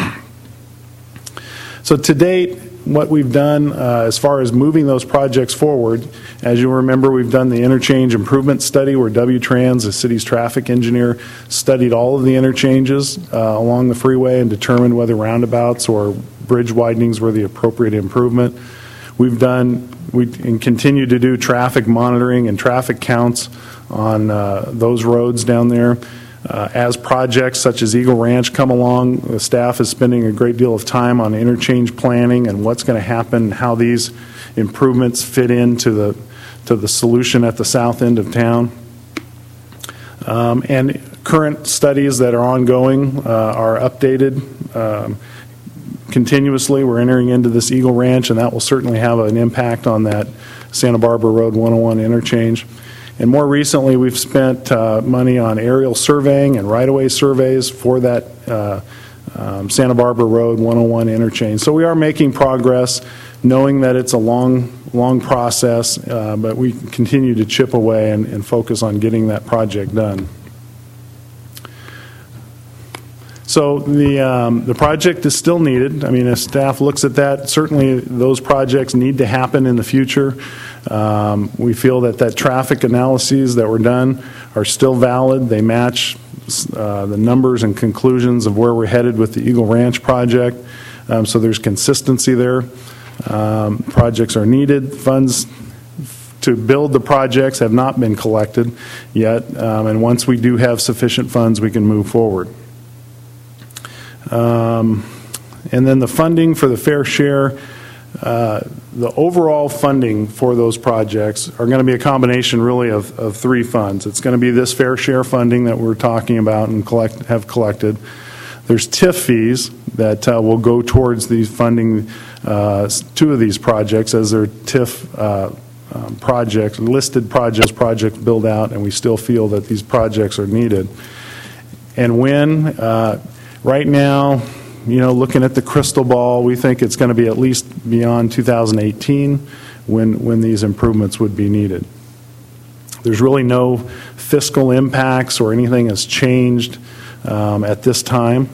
So to date, what we've done uh, as far as moving those projects forward, as you remember, we've done the interchange improvement study where W-Trans, the city's traffic engineer, studied all of the interchanges uh, along the freeway and determined whether roundabouts or bridge widenings were the appropriate improvement. We've done, we and continue to do traffic monitoring and traffic counts on uh, those roads down there. Uh, as projects such as Eagle Ranch come along, the staff is spending a great deal of time on interchange planning and what's going to happen, how these improvements fit into the to the solution at the south end of town. Um, and current studies that are ongoing uh, are updated um, continuously. We're entering into this Eagle Ranch, and that will certainly have an impact on that Santa Barbara Road one oh one interchange. And more recently, we've spent uh, money on aerial surveying and right-of-way surveys for that uh, um, Santa Barbara Road one oh one interchange. So we are making progress, knowing that it's a long, long process, uh, but we continue to chip away and, and focus on getting that project done. So the um, the project is still needed. I mean, as staff looks at that, certainly those projects need to happen in the future. Um, we feel that that traffic analyses that were done are still valid. They match uh, the numbers and conclusions of where we're headed with the Eagle Ranch project. Um, so there's consistency there. Um, projects are needed. Funds to build the projects have not been collected yet. Um, and once we do have sufficient funds, we can move forward. Um, and then the funding for the fair share, uh, the overall funding for those projects are going to be a combination really of, of three funds. It's going to be this fair share funding that we're talking about and collect, have collected. There's T I F fees that uh, will go towards the funding uh, two of these projects as their T I F uh, um, projects, listed projects, projects build out, and we still feel that these projects are needed. And when uh, right now, you know, looking at the crystal ball, we think it's going to be at least beyond two thousand eighteen when, when these improvements would be needed. There's really no fiscal impacts or anything has changed um, at this time.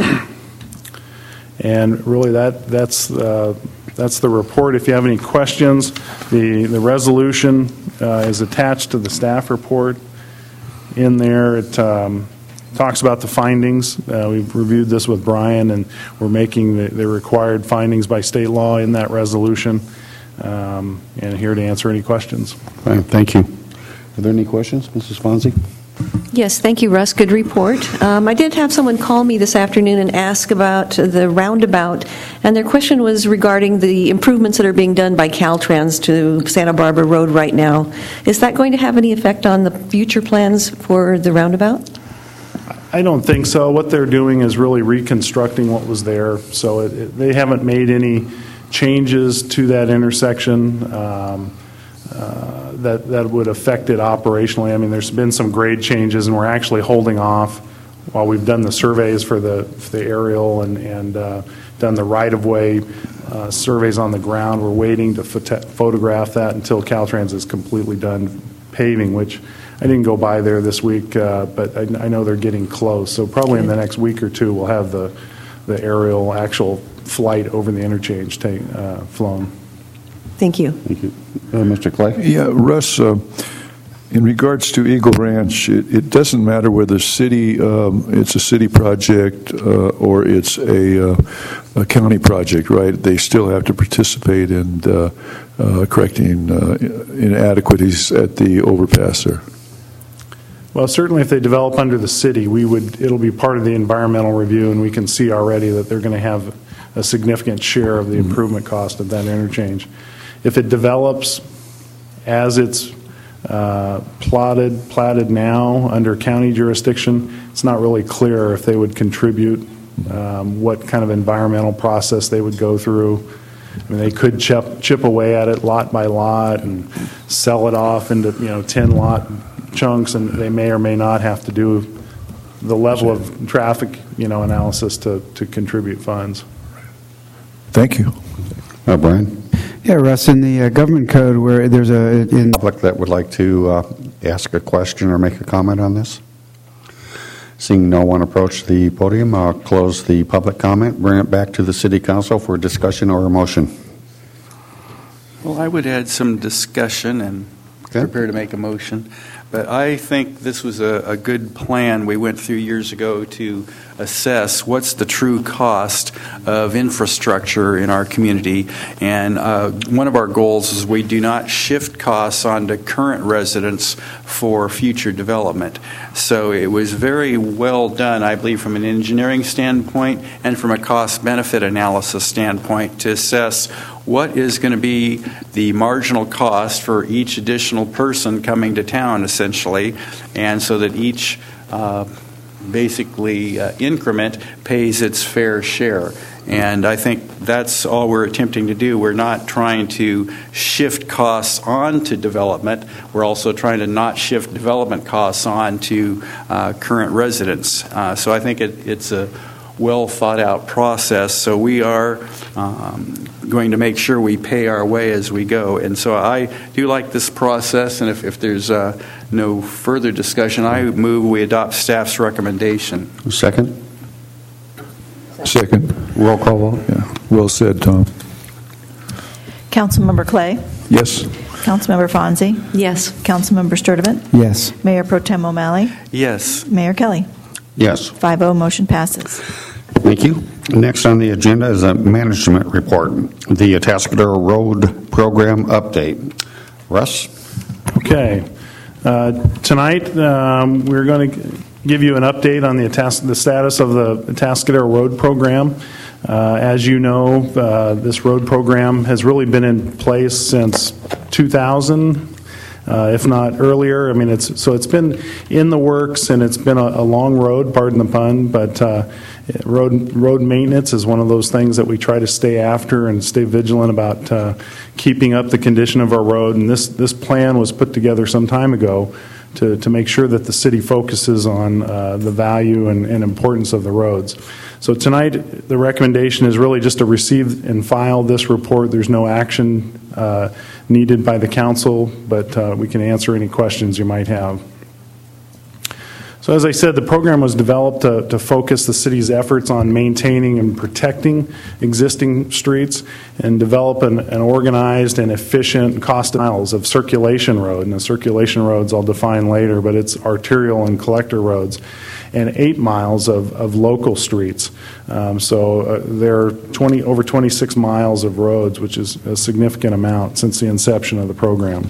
And really that, that's, uh, that's the report. If you have any questions, the, the resolution uh, is attached to the staff report in there. It, um, talks about the findings. Uh, we've reviewed this with Brian, and we're making the, the required findings by state law in that resolution, um, and here to answer any questions. Fine, thank you. Are there any questions, Missus Fonzie? Yes, thank you, Russ. Good report. Um, I did have someone call me this afternoon and ask about the roundabout, and their question was regarding the improvements that are being done by Caltrans to Santa Barbara Road right now. Is that going to have any effect on the future plans for the roundabout? I don't think so. What they're doing is really reconstructing what was there, so it, it, they haven't made any changes to that intersection. Um, Uh, that that would affect it operationally. I mean, there's been some grade changes, and we're actually holding off while we've done the surveys for the for the aerial and and uh, done the right-of-way uh, surveys on the ground. We're waiting to photo- photograph that until Caltrans is completely done paving, which I didn't go by there this week, uh, but I, I know they're getting close. So probably in the next week or two, we'll have the the aerial actual flight over the interchange take, uh, flown. Thank you. Thank you. Uh, Mister Clay? Yeah, Russ, uh, in regards to Eagle Ranch, it, it doesn't matter whether city, um, it's a city project uh, or it's a, uh, a county project, right? They still have to participate in uh, uh, correcting uh, inadequacies at the overpass there. Well, certainly if they develop under the city, we would. It'll be part of the environmental review, and we can see already that they're going to have a significant share of the improvement cost of that interchange. If it develops as it's uh, plotted, platted now under county jurisdiction, it's not really clear if they would contribute, um, what kind of environmental process they would go through. I mean, they could chip, chip away at it lot by lot and sell it off into, you know, ten lot chunks, and they may or may not have to do the level of traffic, you know, analysis to, to contribute funds. Thank you. Uh, Brian? Yeah, Russ, in the uh, government code where there's a... in public that would like to uh, ask a question or make a comment on this? Seeing no one approach the podium, I'll close the public comment, bring it back to the City Council for discussion or a motion. Well, I would add some discussion and okay. prepare to make a motion. But I think this was a, a good plan we went through years ago to assess what's the true cost of infrastructure in our community. And uh, one of our goals is we do not shift costs onto current residents for future development. So it was very well done, I believe, from an engineering standpoint and from a cost-benefit analysis standpoint to assess what is going to be the marginal cost for each additional person coming to town, essentially, and so that each uh, basically uh, increment pays its fair share. And I think that's all we're attempting to do. We're not trying to shift costs onto development. We're also trying to not shift development costs onto uh, current residents. Uh, so I think it, it's a well thought out process. So we are um, going to make sure we pay our way as we go. And so I do like this process. And if, if there's uh, no further discussion, I move we adopt staff's recommendation. Second? Second. Roll call vote. Yeah. Well said, Tom. Councilmember Clay? Yes. Councilmember Fonzie? Yes. Councilmember Sturtevant? Yes. Mayor Pro Tem O'Malley? Yes. Mayor Kelly? Yes. five oh, motion passes. Thank you. Next on the agenda is a management report, the Atascadero Road Program update. Russ? Okay. Uh, tonight, um, we're going to give you an update on the, Atas- the status of the Atascadero Road Program. Uh, as you know, uh, this road program has really been in place since two thousand. Uh, if not earlier. I mean, it's so it's been in the works, and it's been a, a long road, pardon the pun, but uh, road road maintenance is one of those things that we try to stay after and stay vigilant about uh, keeping up the condition of our road. And this, this plan was put together some time ago to, to make sure that the city focuses on uh, the value and, and importance of the roads. So tonight, the recommendation is really just to receive and file this report. There's no action uh, needed by the council, but uh, we can answer any questions you might have. So as I said, the program was developed to, to focus the city's efforts on maintaining and protecting existing streets and develop an, an organized and efficient cost miles of circulation road. And the circulation roads I'll define later, but it's arterial and collector roads, and eight miles of, of local streets. Um, so uh, there are twenty, over twenty-six miles of roads, which is a significant amount since the inception of the program.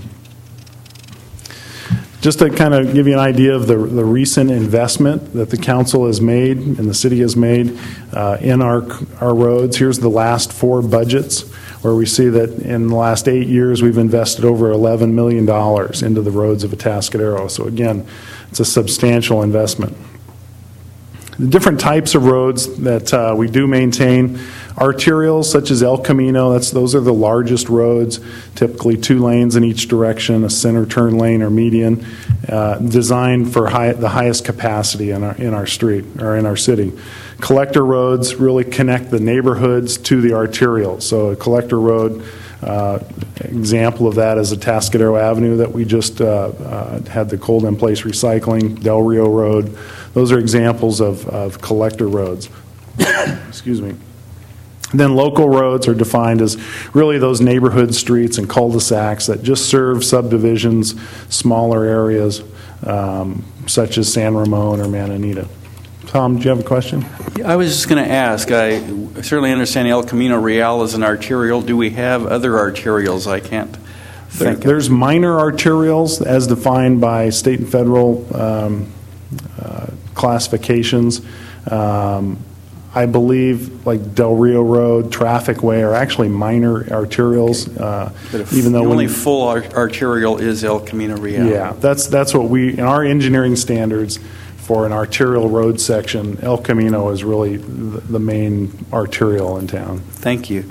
Just to kind of give you an idea of the, the recent investment that the council has made and the city has made uh, in our, our roads, here's the last four budgets, where we see that in the last eight years we've invested over eleven million dollars into the roads of Atascadero. So again, it's a substantial investment. The different types of roads that uh, we do maintain, arterials such as El Camino, that's, those are the largest roads, typically two lanes in each direction, a center turn lane or median, uh, designed for high, the highest capacity in our, in our street or in our city. Collector roads really connect the neighborhoods to the arterial. So a collector road, uh, example of that is Atascadero Avenue that we just uh, uh, had the cold in place recycling, Del Rio Road. Those are examples of, of collector roads. Excuse me. And then local roads are defined as really those neighborhood streets and cul-de-sacs that just serve subdivisions, smaller areas, um, such as San Ramon or Mananita. Tom, do you have a question? I was just going to ask. I certainly understand El Camino Real is an arterial. Do we have other arterials? I can't think. There, there's minor arterials as defined by state and federal um, uh, classifications. Um, I believe like Del Rio Road, Traffic Way are actually minor arterials. Uh, even though the only when, full art- arterial is El Camino Real. Yeah, that's that's what we in our engineering standards for an arterial road section. El Camino is really the, the main arterial in town. Thank you.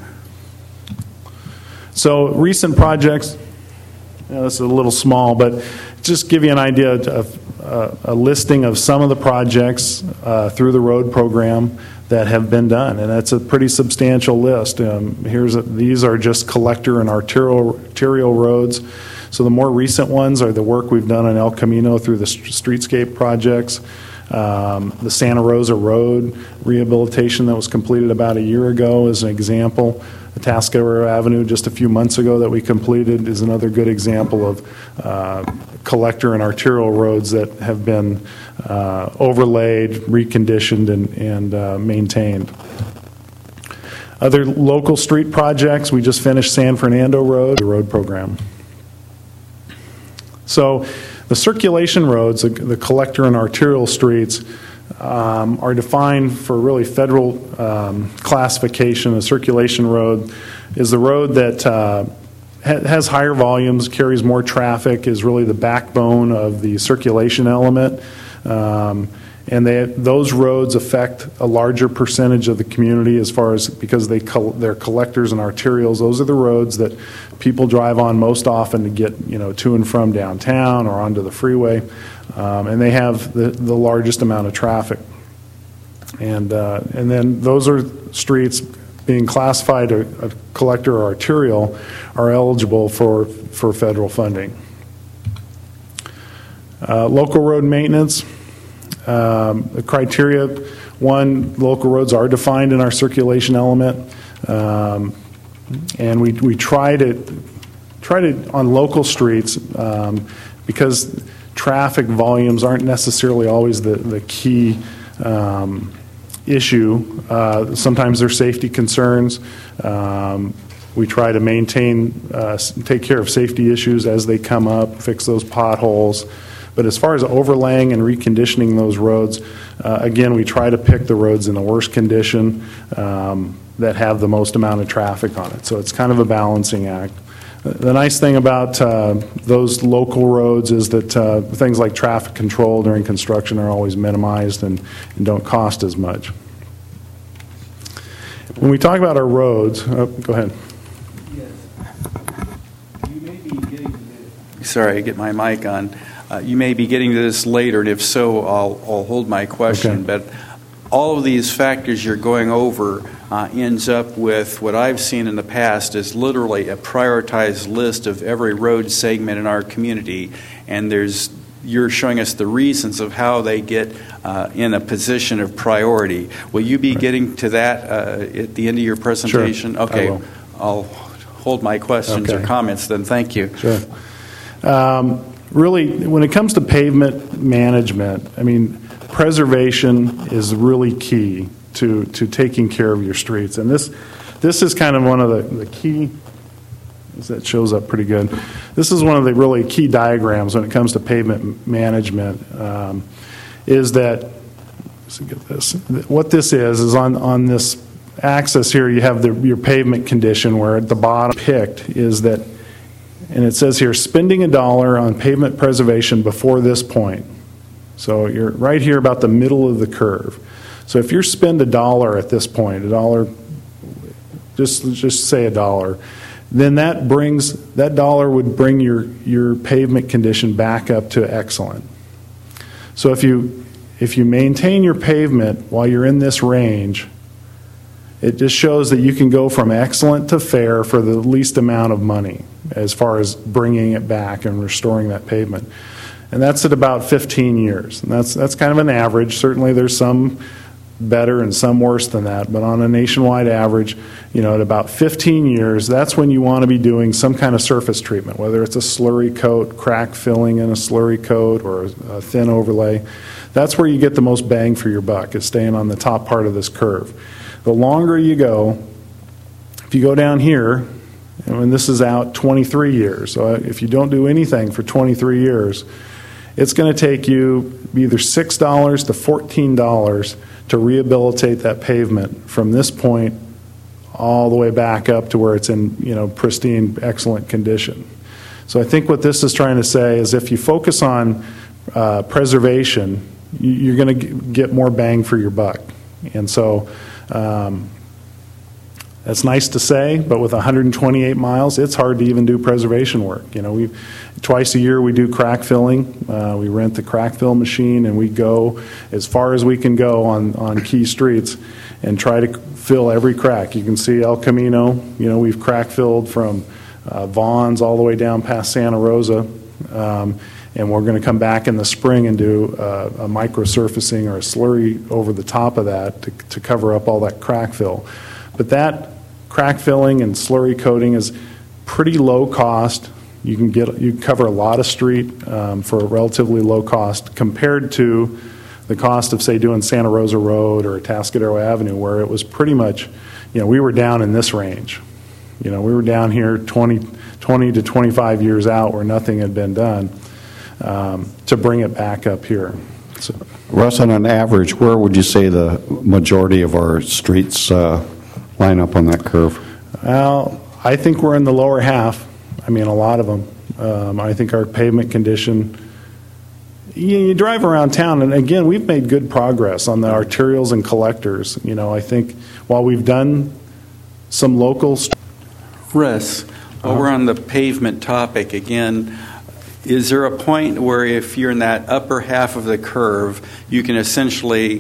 So recent projects. You know, this is a little small, but just give you an idea of uh, a listing of some of the projects uh, through the road program that have been done, and that's a pretty substantial list. Um, here's a, these are just collector and arterial, arterial roads. So the more recent ones are the work we've done on El Camino through the streetscape projects. Um, the Santa Rosa Road rehabilitation that was completed about a year ago is an example. Atascadero Avenue just a few months ago that we completed is another good example of uh, collector and arterial roads that have been uh, overlaid, reconditioned, and, and uh, maintained. Other local street projects, we just finished San Fernando Road, the road program. So the circulation roads, the, the collector and arterial streets, um, are defined for really federal um, classification. A circulation road is the road that uh, ha- has higher volumes, carries more traffic, is really the backbone of the circulation element. Um, and they, those roads affect a larger percentage of the community as far as because they col- they're collectors and arterials. Those are the roads that people drive on most often to get you know to and from downtown or onto the freeway, um, and they have the, the largest amount of traffic. And uh, and then those are streets being classified a, a collector or arterial are eligible for for federal funding. Uh, local road maintenance. Um, the criteria, one, local roads are defined in our circulation element, um, and we we try to try to on local streets um, because traffic volumes aren't necessarily always the the key um, issue. Uh, sometimes there's safety concerns. Um, we try to maintain, uh, take care of safety issues as they come up, fix those potholes. But as far as overlaying and reconditioning those roads, uh, again, we try to pick the roads in the worst condition um, that have the most amount of traffic on it. So it's kind of a balancing act. The nice thing about uh, those local roads is that uh, things like traffic control during construction are always minimized and, and don't cost as much. When we talk about our roads, oh, go ahead. You may be getting to this. Sorry, I get my mic on. Uh, you may be getting to this later, and if so, I'll, I'll hold my question. Okay. But all of these factors you're going over uh, ends up with what I've seen in the past is literally a prioritized list of every road segment in our community, and there's you're showing us the reasons of how they get uh, in a position of priority. Will you be right. getting to that uh, at the end of your presentation? Sure, okay, I'll hold my questions okay. or comments then. Thank you. Sure. Um, really, when it comes to pavement management, I mean, preservation is really key to, to taking care of your streets. And this this is kind of one of the, the key, that shows up pretty good. This is one of the really key diagrams when it comes to pavement management, um, is that, let's get this, what this is, is on, on this axis here you have the, your pavement condition, where at the bottom picked is that, and it says here, spending a dollar on pavement preservation before this point. So you're right here about the middle of the curve. So if you spend a dollar at this point, a dollar, just just say a dollar, then that brings that dollar would bring your your pavement condition back up to excellent. So if you if you maintain your pavement while you're in this range, it just shows that you can go from excellent to fair for the least amount of money as far as bringing it back and restoring that pavement. And that's at about fifteen years. And that's that's kind of an average. Certainly there's some better and some worse than that, but on a nationwide average, you know, at about fifteen years, that's when you want to be doing some kind of surface treatment, whether it's a slurry coat, crack filling in a slurry coat, or a thin overlay. That's where you get the most bang for your buck, is staying on the top part of this curve. The longer you go, if you go down here, and this is out twenty-three years, so if you don't do anything for twenty-three years, it's going to take you either six dollars to fourteen dollars to rehabilitate that pavement from this point all the way back up to where it's in, you know, pristine, excellent condition. So I think what this is trying to say is if you focus on uh, preservation, you're going to get more bang for your buck. And so um, that's nice to say, but with one hundred twenty-eight miles, it's hard to even do preservation work. You know, we twice a year we do crack filling. Uh, we rent the crack fill machine, and we go as far as we can go on, on key streets and try to fill every crack. You can see El Camino. You know, we've crack filled from uh, Vaughn's all the way down past Santa Rosa, um, and we're going to come back in the spring and do uh, a micro surfacing or a slurry over the top of that to, to cover up all that crack fill. But that crack filling and slurry coating is pretty low cost. You can get you can cover a lot of street um, for a relatively low cost compared to the cost of, say, doing Santa Rosa Road or Atascadero Avenue, where it was pretty much, you know, we were down in this range. You know, we were down here twenty, twenty to twenty-five years out where nothing had been done um, to bring it back up here. So, Russ, on an average, where would you say the majority of our streets uh, line up on that curve? Well, I think we're in the lower half. I mean, a lot of them. Um, I think our pavement condition, you, you drive around town, and again, we've made good progress on the arterials and collectors. You know, I think while we've done some local... St- Russ, while uh-huh. we're on the pavement topic again, is there a point where if you're in that upper half of the curve, you can essentially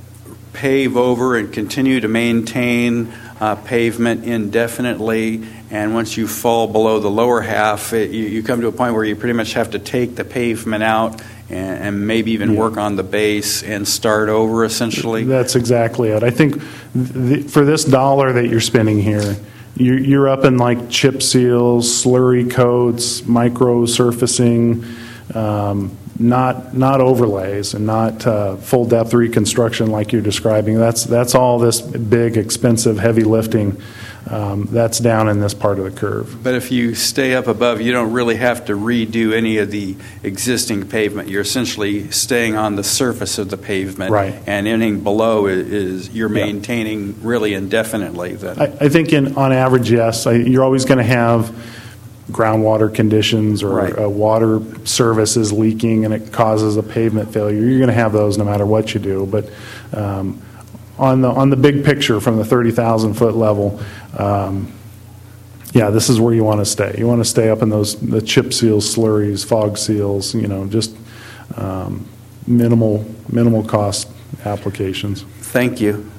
pave over and continue to maintain uh, pavement indefinitely, and once you fall below the lower half, it, you, you come to a point where you pretty much have to take the pavement out and, and maybe even yeah. work on the base and start over, essentially? That's exactly it. I think th- for this dollar that you're spending here, you're, you're up in like chip seals, slurry coats, micro surfacing, um, not not overlays and not uh, full depth reconstruction like you're describing. That's that's all this big, expensive, heavy lifting. Um, that's down in this part of the curve. But if you stay up above, you don't really have to redo any of the existing pavement. You're essentially staying on the surface of the pavement, right? And anything below is, is you're yeah. maintaining really indefinitely. Then I, I think, in on average, yes. I, you're always going to have groundwater conditions or right. uh, water service is leaking and it causes a pavement failure. You're going to have those no matter what you do. But um, on the on the big picture from the thirty thousand foot level, um, yeah, this is where you want to stay. You want to stay up in those the chip seals, slurries, fog seals. You know, just um, minimal minimal cost applications. Thank you.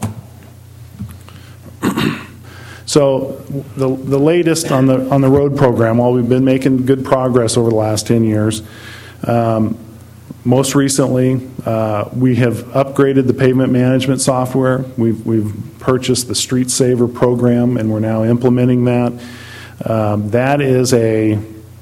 So the the latest on the on the road program, while we've been making good progress over the last ten years, Um, most recently, uh, we have upgraded the pavement management software. We've, we've purchased the Street Saver program, and we're now implementing that. Um, that is a,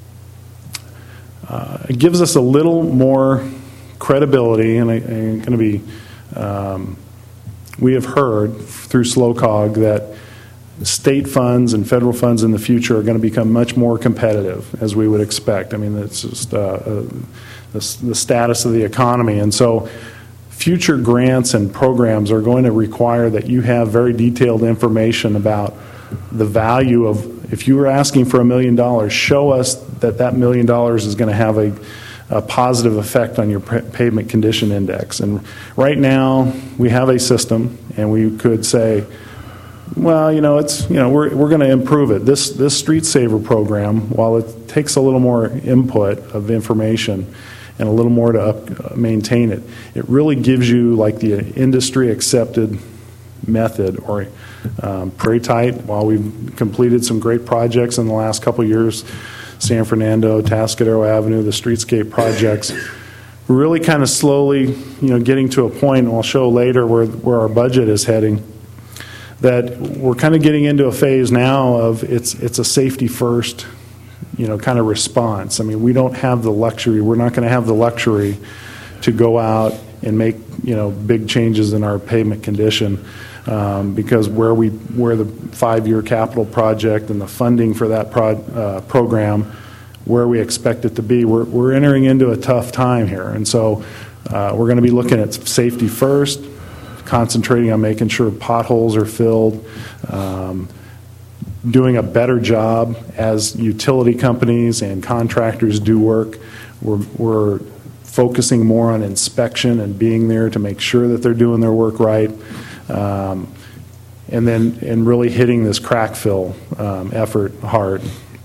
uh, it gives us a little more credibility, and I, I'm going to be, um, we have heard through SLOCOG that state funds and federal funds in the future are going to become much more competitive, as we would expect. I mean, it's just uh, uh, the, the status of the economy. And so future grants and programs are going to require that you have very detailed information about the value of, if you were asking for a million dollars, show us that that million dollars is going to have a, a positive effect on your pavement condition index. And right now, we have a system, and we could say, well, you know, it's, you know, we're, we're going to improve it. This, this Street Saver program, while it takes a little more input of information and a little more to up, maintain it, it really gives you like the industry accepted method, or um, pretty tight. While we've completed some great projects in the last couple of years, San Fernando, Tascadero Avenue, the streetscape projects, we're really kind of slowly, you know, getting to a point, and I'll show later where, where our budget is heading, that we're kind of getting into a phase now of it's it's a safety first, you know, kind of response. I mean, we don't have the luxury. We're not going to have the luxury to go out and make, you know, big changes in our pavement condition, um, because where we where the five-year capital project and the funding for that pro, uh, program, where we expect it to be, we're we're entering into a tough time here, and so uh, we're going to be looking at safety first, concentrating on making sure potholes are filled, um, doing a better job as utility companies and contractors do work. We're, we're focusing more on inspection and being there to make sure that they're doing their work right, um, and then and really hitting this crack fill um, effort hard.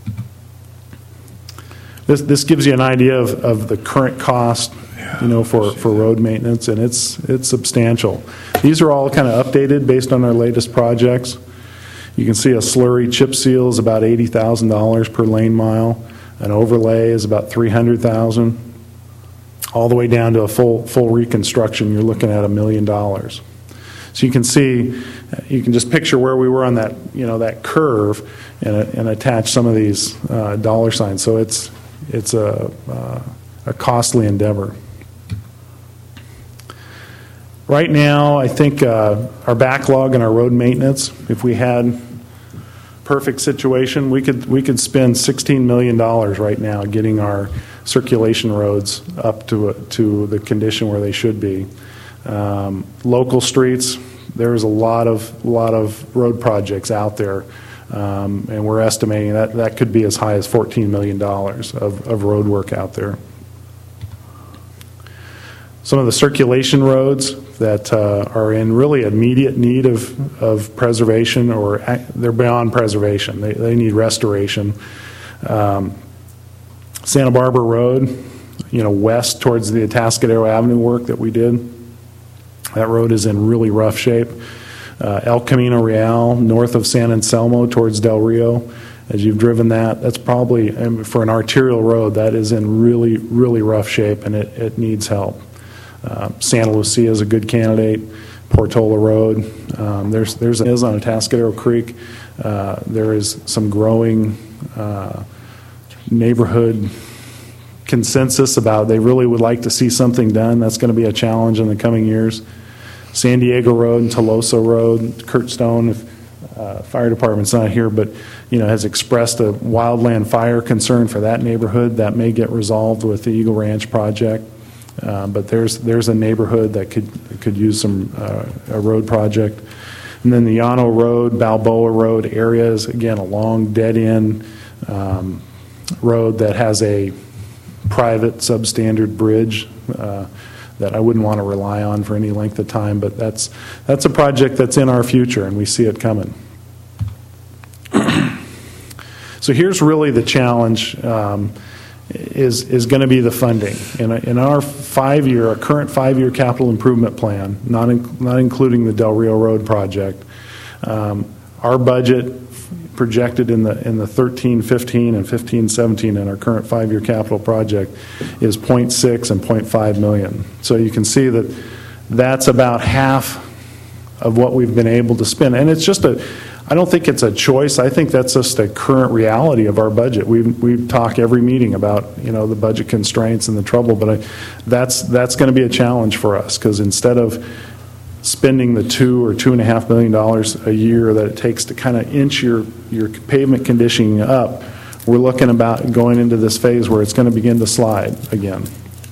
This, this gives you an idea of, of the current cost, you know, for, for road maintenance, and it's it's substantial. These are all kind of updated based on our latest projects. You can see a slurry chip seal is about eighty thousand dollars per lane mile. An overlay is about three hundred thousand dollars. All the way down to a full full reconstruction, you're looking at a million dollars. So you can see, you can just picture where we were on that, you know, that curve, and, and attach some of these uh, dollar signs. So it's it's a uh, a costly endeavor. Right now, I think uh, our backlog and our road maintenance, if we had perfect situation, we could we could spend sixteen million dollars right now getting our circulation roads up to to the condition where they should be. Um, local streets, there's a lot of lot of road projects out there, um, and we're estimating that that could be as high as fourteen million dollars of, of road work out there. Some of the circulation roads that uh, are in really immediate need of, of preservation, or ac- they're beyond preservation. They, they need restoration. Um, Santa Barbara Road, you know, west towards the Atascadero Avenue work that we did, that road is in really rough shape. Uh, El Camino Real, north of San Anselmo towards Del Rio, as you've driven that, that's probably, um, for an arterial road, that is in really, really rough shape, and it, it needs help. Uh, Santa Lucia is a good candidate. Portola Road. Um, there's there's is on Atascadero Creek. Uh, there is some growing uh, neighborhood consensus about they really would like to see something done. That's going to be a challenge in the coming years. San Diego Road and Tolosa Road. Kurt Stone, if uh, fire department's not here, but you know has expressed a wildland fire concern for that neighborhood. That may get resolved with the Eagle Ranch project. Uh, but there's there's a neighborhood that could could use some uh, a road project, and then the Llano Road, Balboa Road area is again a long dead end um, road that has a private substandard bridge uh, that I wouldn't want to rely on for any length of time. But that's that's a project that's in our future, and we see it coming. So here's really the challenge. Um, is is going to be the funding. In, a, in our five-year, our current five-year capital improvement plan, not in, not including the Del Rio Road project, um, our budget projected in the in the thirteen fifteen and fifteen seventeen in our current five-year capital project is zero point six and zero point five million. So you can see that that's about half of what we've been able to spend. And it's just a, I don't think it's a choice. I think that's just a current reality of our budget. We we talk every meeting about, you know, the budget constraints and the trouble, but I, that's that's going to be a challenge for us, because instead of spending the two or two and a half million dollars a year that it takes to kind of inch your your pavement conditioning up, we're looking about going into this phase where it's going to begin to slide again.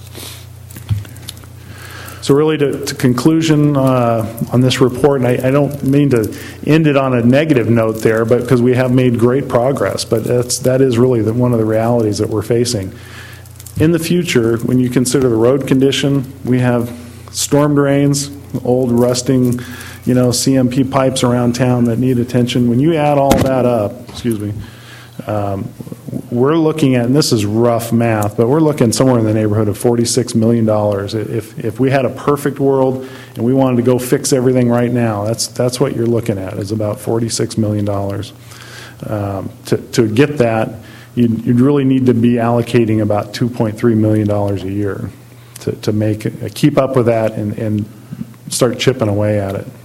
So really, to, to conclusion uh, on this report, and I, I don't mean to end it on a negative note there, but because we have made great progress, but that's that is really the, one of the realities that we're facing. In the future, when you consider the road condition, we have storm drains, old rusting, you know, C M P pipes around town that need attention. When you add all that up, excuse me, um, we're looking at, and this is rough math, but we're looking somewhere in the neighborhood of forty-six million dollars. If if we had a perfect world and we wanted to go fix everything right now, that's that's what you're looking at, is about forty-six million dollars. Um, to, to get that, you'd, you'd really need to be allocating about two point three million dollars a year to, to make uh, keep up with that and, and start chipping away at it.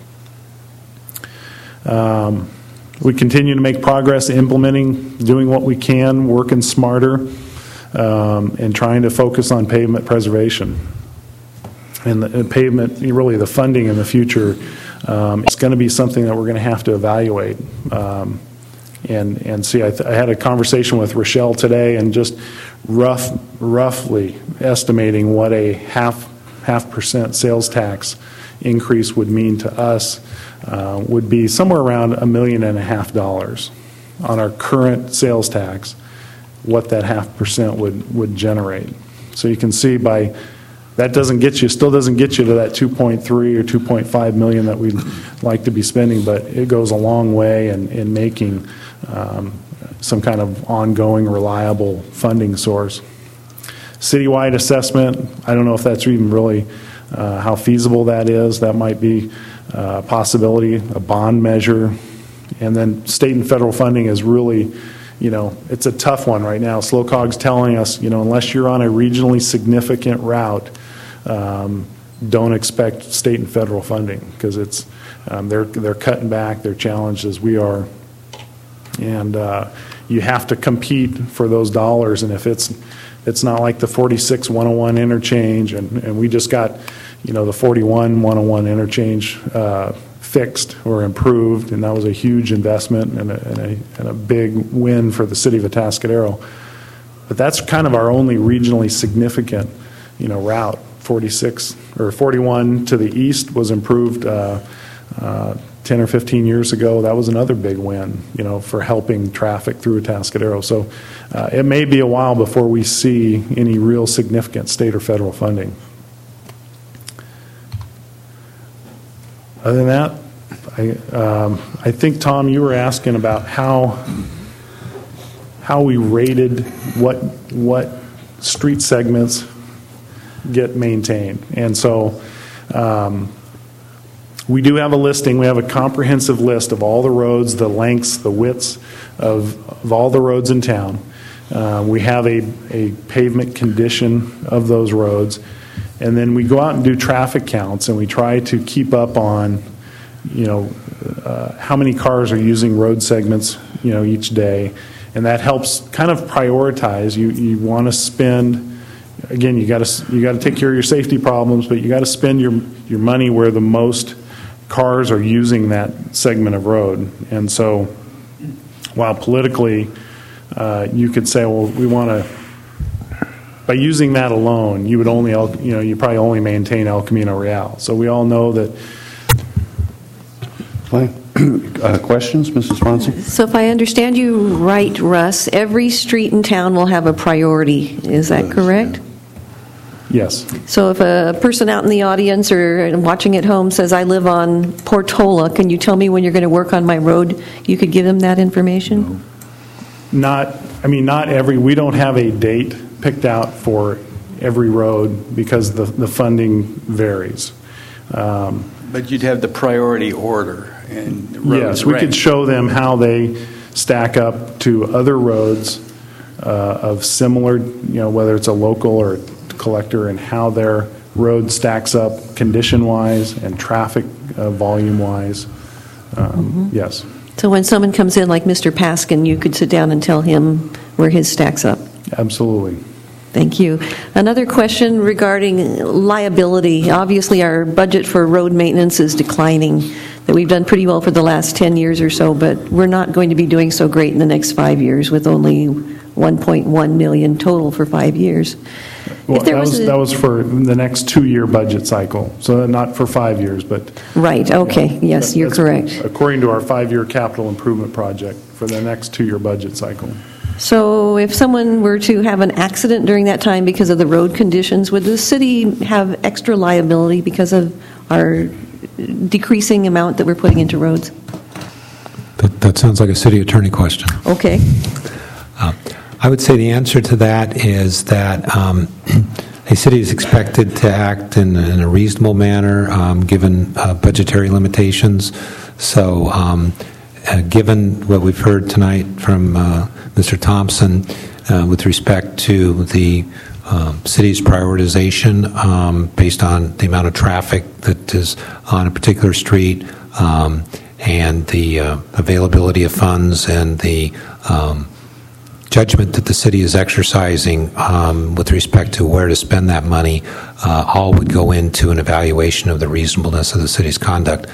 Um, we continue to make progress implementing, doing what we can, working smarter, um, and trying to focus on pavement preservation. And the and pavement, really the funding in the future, um, it's going to be something that we're going to have to evaluate. Um, and and see, I, th- I had a conversation with Rochelle today, and just rough, roughly estimating what a half half percent sales tax increase would mean to us uh, would be somewhere around a million and a half dollars on our current sales tax, what that half percent would, would generate. So you can see by, that doesn't get you, still doesn't get you to that two point three or two point five million that we'd like to be spending, but it goes a long way in, in making um, some kind of ongoing, reliable funding source. Citywide assessment, I don't know if that's even really Uh, how feasible that is. That might be uh, a possibility, a bond measure. And then state and federal funding is really, you know, it's a tough one right now. SLOCOG's telling us, you know, unless you're on a regionally significant route, um, don't expect state and federal funding, because it's um, they're they're cutting back, they're challenged as we are. And uh, you have to compete for those dollars, and if it's It's not like the forty-six one oh one interchange, and, and we just got, you know, the forty-one one oh one interchange uh, fixed or improved, and that was a huge investment and a, and, a, and a big win for the city of Atascadero. But that's kind of our only regionally significant, you know, route. forty-six or forty-one to the east was improved uh, uh, ten or fifteen years ago. That was another big win, you know, for helping traffic through Atascadero. So uh, it may be a while before we see any real significant state or federal funding. Other than that, I, um, I think, Tom, you were asking about how how we rated what what street segments get maintained. And so um, we do have a listing. We have a comprehensive list of all the roads, the lengths, the widths of, of all the roads in town. Uh, we have a, a pavement condition of those roads. And then we go out and do traffic counts, and we try to keep up on, you know, uh, how many cars are using road segments, you know, each day. And that helps kind of prioritize. You, you want to spend, again, you got to you got to take care of your safety problems, but you got to spend your your money where the most cars are using that segment of road. And so while politically uh, you could say, well, we want to, by using that alone, you would only, you know, you probably only maintain El Camino Real. So we all know that. Uh, questions, Missus Fonzie? So if I understand you right, Russ, every street in town will have a priority. Is that correct? Yes. So if a person out in the audience or watching at home says, I live on Portola, can you tell me when you're going to work on my road? You could give them that information? Not, I mean, not every, we don't have a date picked out for every road because the, the funding varies. Um, but you'd have the priority order. And yes, we could show them how they stack up to other roads uh, of similar, you know, whether it's a local or a collector, and how their road stacks up condition-wise and traffic uh, volume-wise. Um, Mhm. Yes. So when someone comes in like Mister Paskin, you could sit down and tell him where his stacks up. Absolutely. Thank you. Another question regarding liability. Obviously, our budget for road maintenance is declining. That we've done pretty well for the last ten years or so, but we're not going to be doing so great in the next five years with only one point one million total for five years. Well, If there that was was, a- that was for the next two-year budget cycle, so not for five years, but... Right, okay, yes, That- you're that's correct. According to our five-year capital improvement project for the next two-year budget cycle. So if someone were to have an accident during that time because of the road conditions, would the city have extra liability because of our decreasing amount that we're putting into roads? That, that sounds like a city attorney question. Okay. Uh, I would say the answer to that is that um, a city is expected to act in, in a reasonable manner um, given uh, budgetary limitations. So um, uh, given what we've heard tonight from uh, Mister Thompson uh, with respect to the um, city's prioritization um, based on the amount of traffic that is on a particular street um, and the uh, availability of funds and the um, judgment that the city is exercising um, with respect to where to spend that money, uh, all would go into an evaluation of the reasonableness of the city's conduct.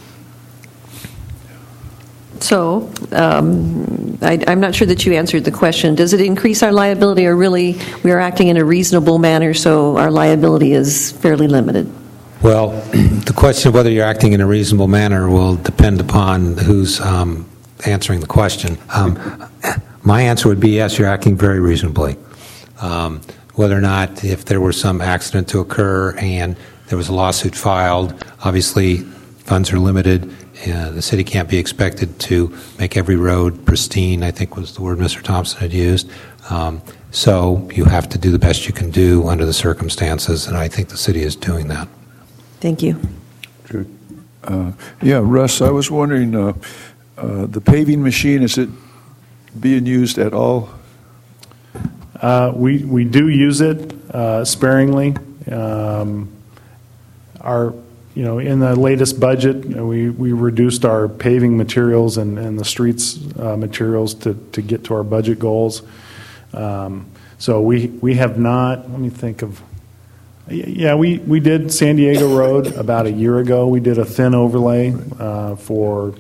So um, I, I'm not sure that you answered the question. Does it increase our liability, or really we are acting in a reasonable manner, so our liability is fairly limited? Well, the question of whether you're acting in a reasonable manner will depend upon who's um, answering the question. Um, my answer would be yes, you're acting very reasonably. Um, whether or not, if there were some accident to occur and there was a lawsuit filed, obviously funds are limited. Uh, the city can't be expected to make every road pristine, I think was the word Mister Thompson had used. Um, so you have to do the best you can do under the circumstances, and I think the city is doing that. Thank you. Uh, yeah, Russ, I was wondering, uh, uh, the paving machine, is it being used at all? Uh, we, we do use it uh, sparingly. Um, our, you know, in the latest budget, you know, we, we reduced our paving materials and, and the streets uh, materials to, to get to our budget goals. Um, so we, we have not, let me think of, yeah, we, we did San Diego Road about a year ago. We did a thin overlay uh, for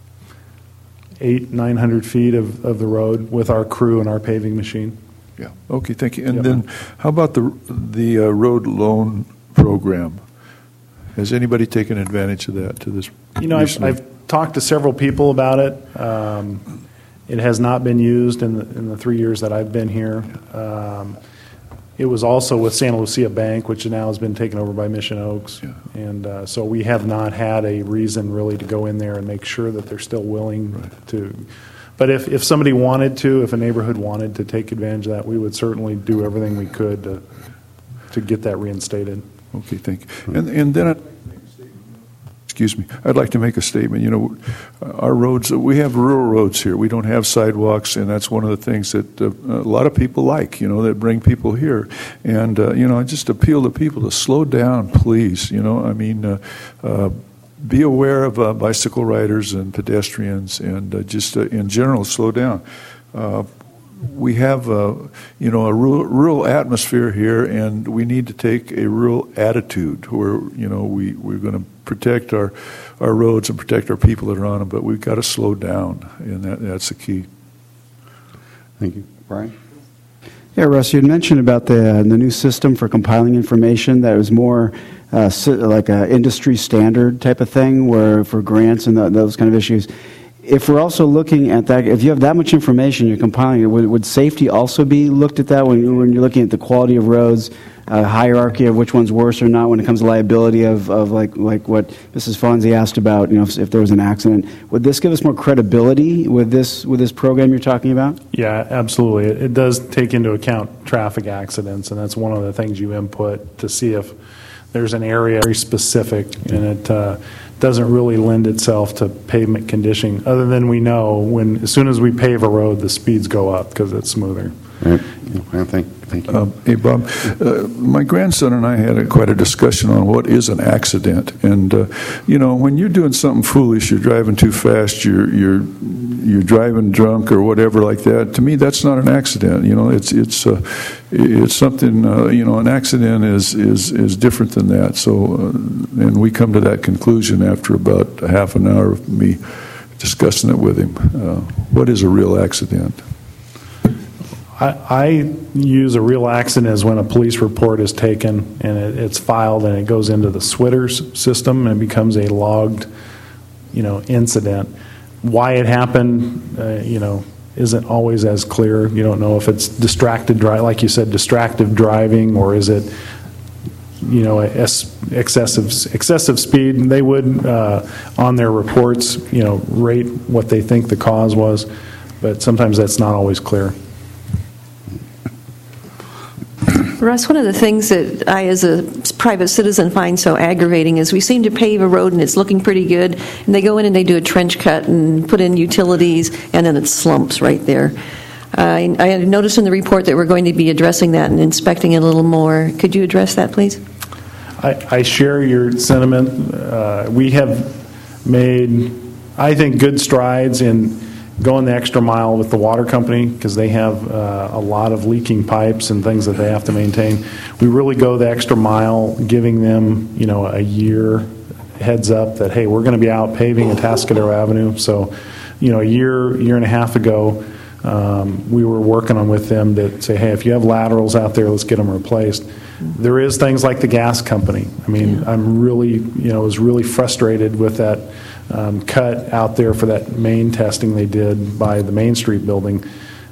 eight, nine hundred feet of, of the road with our crew and our paving machine. Yeah. Okay, thank you. And Yep. then how about the the uh, road loan program? Has anybody taken advantage of that to this? You know, I've, recently? I've talked to several people about it. Um, it has not been used in the, in the three years that I've been here. Um, it was also with Santa Lucia Bank, which now has been taken over by Mission Oaks. And uh, so we have not had a reason really to go in there and make sure that they're still willing right. to. But if, if somebody wanted to, if a neighborhood wanted to take advantage of that, we would certainly do everything we could to, to get that reinstated. Okay, thank you. And, and then, I, excuse me, I'd like to make a statement. You know, our roads, we have rural roads here. We don't have sidewalks, and that's one of the things that uh, a lot of people like, you know, that bring people here. And, uh, you know, I just appeal to people to slow down, please. You know, I mean, uh, uh, be aware of uh, bicycle riders and pedestrians, and uh, just uh, in general, slow down. Uh, we have, uh, you know, a rural, rural atmosphere here, and we need to take a rural attitude where, you know, we, we're going to protect our, our roads and protect our people that are on them, but we've got to slow down, and that, that's the key. Thank you. Brian? Yeah, Russ, you had mentioned about the, uh, the new system for compiling information that was more uh, like an industry standard type of thing, where for grants and the, those kind of issues. If we're also looking at that, if you have that much information you're compiling it, would, would safety also be looked at that when, when you're looking at the quality of roads, uh, hierarchy of which one's worse or not when it comes to liability of, of like like what Missus Fonzie asked about, you know, if, if there was an accident? Would this give us more credibility with this with this program you're talking about? Yeah, absolutely. It, it does take into account traffic accidents, and that's one of the things you input to see if there's an area very specific, and it uh, doesn't really lend itself to pavement conditioning, other than we know when, as soon as we pave a road, the speeds go up because it's smoother. Right. I think, thank you. Uh, hey, Bob, uh, my grandson and I had a, quite a discussion on what is an accident. And, uh, you know, when you're doing something foolish, you're driving too fast, you're, you're, you're driving drunk or whatever like that, to me, that's not an accident. You know, it's, it's, uh, it's something, uh, you know, an accident is, is, is different than that. So, uh, and we come to that conclusion after about a half an hour of me discussing it with him. Uh, what is a real accident? I, I use a real accident as when a police report is taken and it, it's filed and it goes into the SWITTERS system and it becomes a logged, you know, incident. Why it happened, uh, you know, isn't always as clear. You don't know if it's distracted drive, like you said, distracted driving, or is it, you know, excessive excessive speed. They would uh, on their reports, you know, rate what they think the cause was, but sometimes that's not always clear. Russ, one of the things that I, as a private citizen, find so aggravating is we seem to pave a road and it's looking pretty good, and they go in and they do a trench cut and put in utilities, and then it slumps right there. I, I noticed in the report that we're going to be addressing that and inspecting it a little more. Could you address that, please? I, I share your sentiment. Uh, we have made, I think, good strides in going the extra mile with the water company because they have uh, a lot of leaking pipes and things that they have to maintain. We really go the extra mile, giving them, you know, a year heads up that, hey, we're going to be out paving Atascadero Avenue. So, you know, a year, year and a half ago, um, we were working on with them to say, hey, if you have laterals out there, let's get them replaced. There is things like the gas company. I mean, yeah. I'm really, you know, was really frustrated with that Um, cut out there for that main testing they did by the Main Street building.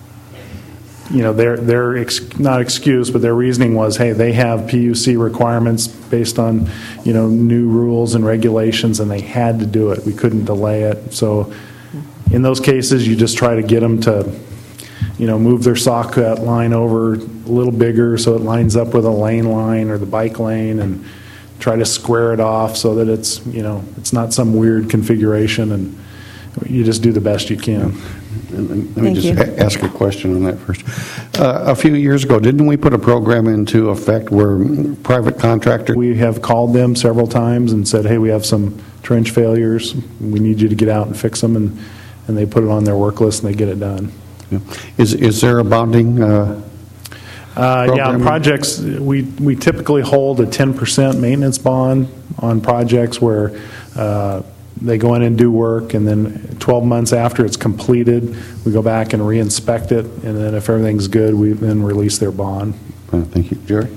You know, their their ex, not excuse, but their reasoning was, hey, they have P U C requirements based on, you know, new rules and regulations, and they had to do it. We couldn't delay it. So, in those cases, you just try to get them to, you know, move their saw cut line over a little bigger so it lines up with a lane line or the bike lane, and try to square it off so that it's, you know, it's not some weird configuration, and you just do the best you can. Let me just a- ask a question on that first. Uh, a few years ago, didn't we put a program into effect where private contractors... We have called them several times and said, hey, we have some trench failures. We need you to get out and fix them, and, and they put it on their work list and they get it done. Yeah. Is, is there a bonding... Uh, Uh, yeah, on projects, we, we typically hold a ten percent maintenance bond on projects where uh, they go in and do work, and then twelve months after it's completed, we go back and re-inspect it, and then if everything's good, we then release their bond. Uh, thank you. Jerry?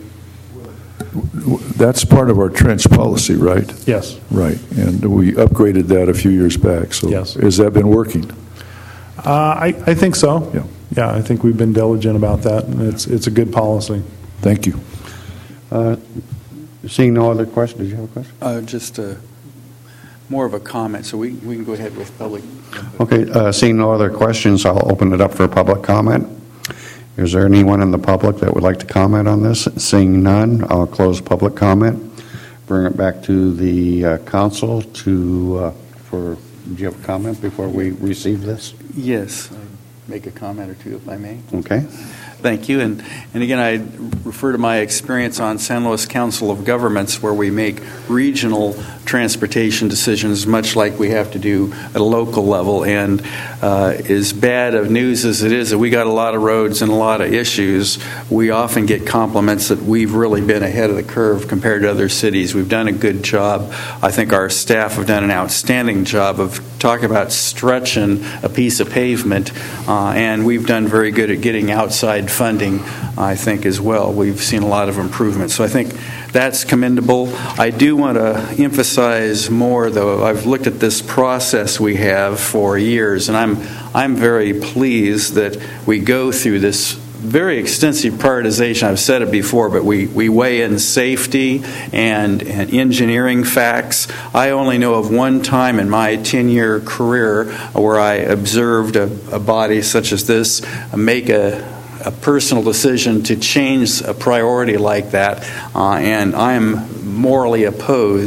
That's part of our trench policy, right? Yes. Right, and we upgraded that a few years back. So yes. Has that been working? Uh, I, I think so. Yeah. Yeah, I think we've been diligent about that, and it's it's a good policy. Thank you. Uh, seeing no other questions, did you have a question? Uh, just a, more of a comment, so we, we can go ahead with public. Okay, uh, seeing no other questions, I'll open it up for public comment. Is there anyone in the public that would like to comment on this? Seeing none, I'll close public comment. Bring it back to the uh, council to uh, for. Do you have a comment before we receive this? Yes. Make a comment or two, if I may. Okay. Thank you. And, and again, I refer to my experience on San Luis Council of Governments, where we make regional transportation decisions, much like we have to do at a local level. And uh, as bad of news as it is that we got a lot of roads and a lot of issues, we often get compliments that we've really been ahead of the curve compared to other cities. We've done a good job. I think our staff have done an outstanding job of talking about stretching a piece of pavement, uh, and we've done very good at getting outside funding, I think, as well. We've seen a lot of improvement. So I think that's commendable. I do want to emphasize more, though. I've looked at this process we have for years, and I'm I'm very pleased that we go through this very extensive prioritization. I've said it before, but we, we weigh in safety and, and engineering facts. I only know of one time in my ten-year career where I observed a, a body such as this make a a personal decision to change a priority like that, uh, and I am morally opposed